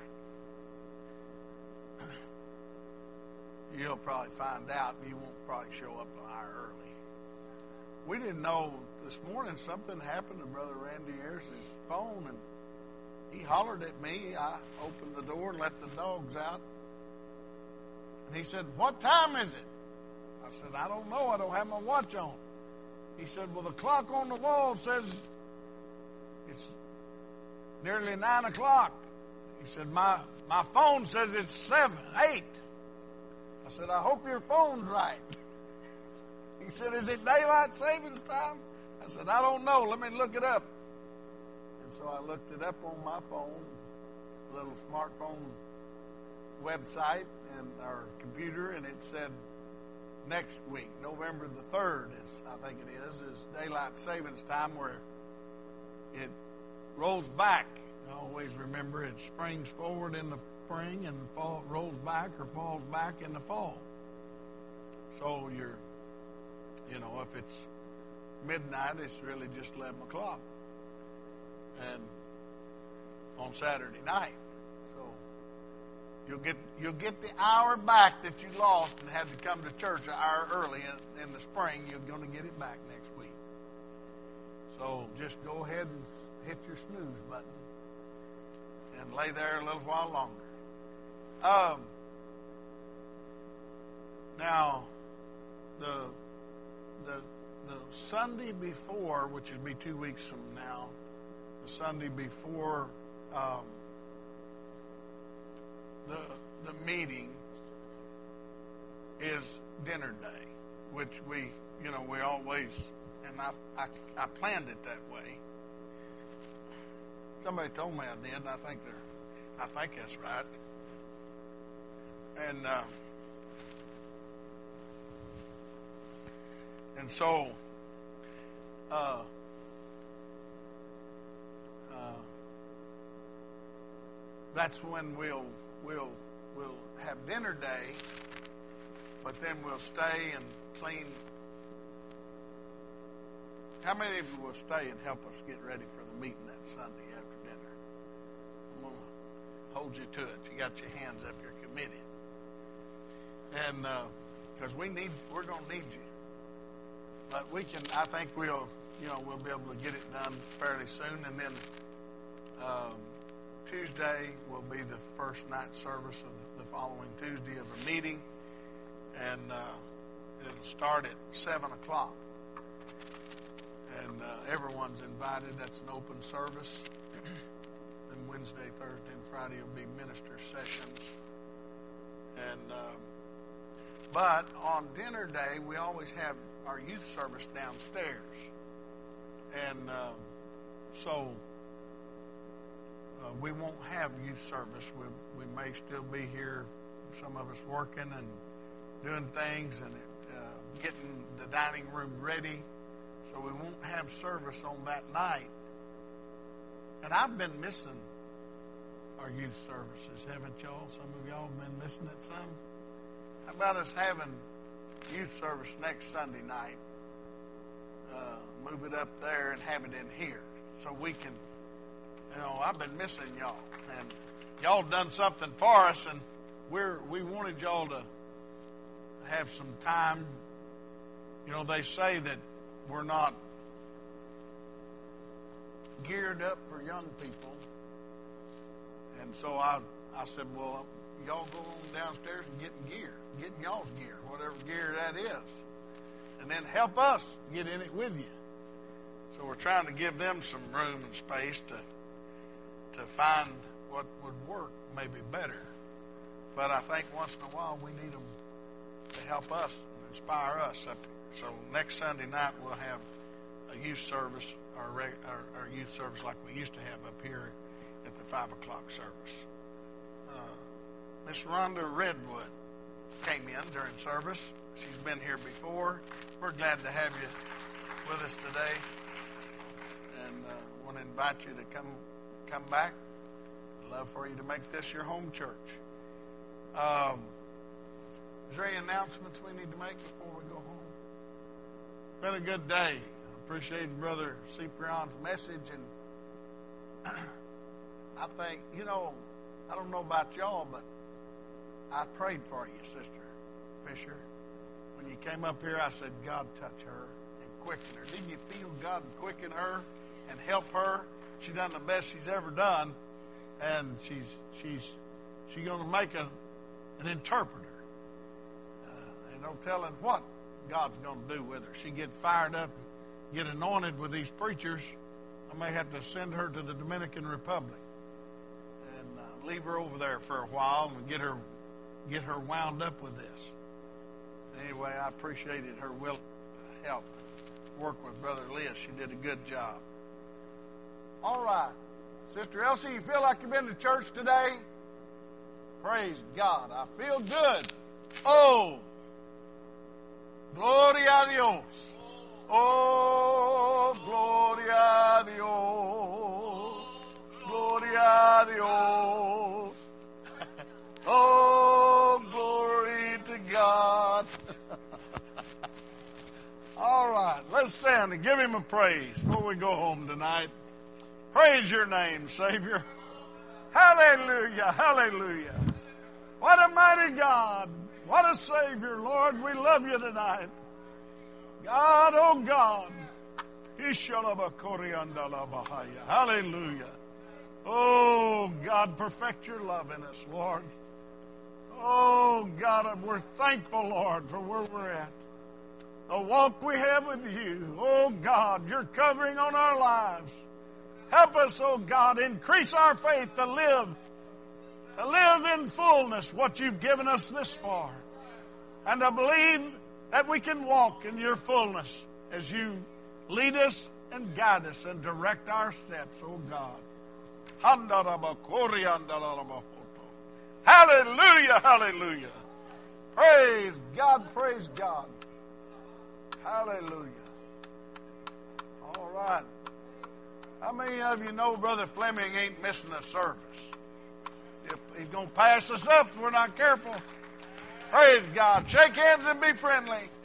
You'll probably find out you won't probably show up an hour early. We didn't know this morning something happened to Brother Randy Ayers' phone, and he hollered at me. I opened the door and let the dogs out. And he said, "What time is it?" I said, "I don't know. I don't have my watch on." He said, "Well, the clock on the wall says it's nearly 9 o'clock. He said, my phone says it's 7, 8. I said, "I hope your phone's right." He said, "Is it daylight savings time?" I said, "I don't know. Let me look it up." And so I looked it up on my phone, a little smartphone website and our computer, and it said next week, November the 3rd, I think it is daylight savings time, where it rolls back. I always remember it springs forward in the spring and rolls back or falls back in the fall. So if it's midnight, it's really just 11 o'clock. And on Saturday night. So you'll get the hour back that you lost and had to come to church an hour early in the spring. You're going to get it back next week. So just go ahead and hit your snooze button and lay there a little while longer. Now, the Sunday before, which would be 2 weeks from now, the Sunday before the meeting is dinner day, which we always, and I planned it that way. Somebody told me I did, and I think that's right. And so that's when we'll have dinner day, but then we'll stay and clean. How many of you will stay and help us get ready for the meeting that Sunday after dinner? I'm going to hold you to it. You got your hands up, you're committed. And because we're going to need you. But I think we'll be able to get it done fairly soon. And then Tuesday will be the first night service of the following Tuesday of a meeting. And it'll start at 7 o'clock. And everyone's invited. That's an open service. Then Wednesday, Thursday, and Friday will be minister sessions. And but on dinner day, we always have our youth service downstairs. And so we won't have youth service. We may still be here, some of us working and doing things and getting the dining room ready. So we won't have service on that night. And I've been missing our youth services, haven't y'all? Some of y'all have been missing it some. How about us having youth service next Sunday night? Move it up there and have it in here. So we can, I've been missing y'all. And y'all done something for us, and we wanted y'all to have some time. They say that we're not geared up for young people. And so I said, well, y'all go on downstairs and get y'all's gear, whatever gear that is. And then help us get in it with you. So we're trying to give them some room and space to find what would work maybe better. But I think once in a while we need them to help us and inspire us up here. So next Sunday night we'll have a youth service, our youth service like we used to have up here at the 5 o'clock service. Miss Rhonda Redwood came in during service. She's been here before. We're glad to have you with us today, and want to invite you to come back. I'd love for you to make this your home church. Is there any announcements we need to make before we go home? It's been a good day. I appreciate Brother Ciprian's message, and I think, I don't know about y'all, but I prayed for you, Sister Fisher. When you came up here, I said, God, touch her and quicken her. Didn't you feel God quicken her and help her? She's done the best she's ever done, and she's going to make an interpreter. And no telling what God's going to do with her. She get fired up, get anointed with these preachers. I may have to send her to the Dominican Republic and leave her over there for a while and get her wound up with this. Anyway, I appreciated her will to help work with Brother Liz. She did a good job. All right. Sister Elsie, you feel like you've been to church today? Praise God. I feel good. Oh, gloria a Dios. Oh, gloria a Dios. Gloria a Dios. Oh, glory to God. All right, let's stand and give him a praise before we go home tonight. Praise your name, Savior. Hallelujah, hallelujah. What a mighty God. What a Savior, Lord. We love you tonight. God, oh God. Hallelujah. Oh, God, perfect your love in us, Lord. Oh, God, we're thankful, Lord, for where we're at. The walk we have with you. Oh, God, you're covering on our lives. Help us, oh, God, increase our faith to live in fullness what you've given us this far. And to believe that we can walk in your fullness as you lead us and guide us and direct our steps, oh, God. Hallelujah, hallelujah. Praise God, praise God. Hallelujah. All right. How many of you know Brother Fleming ain't missing a service? He's going to pass us up if we're not careful. Praise God. Shake hands and be friendly.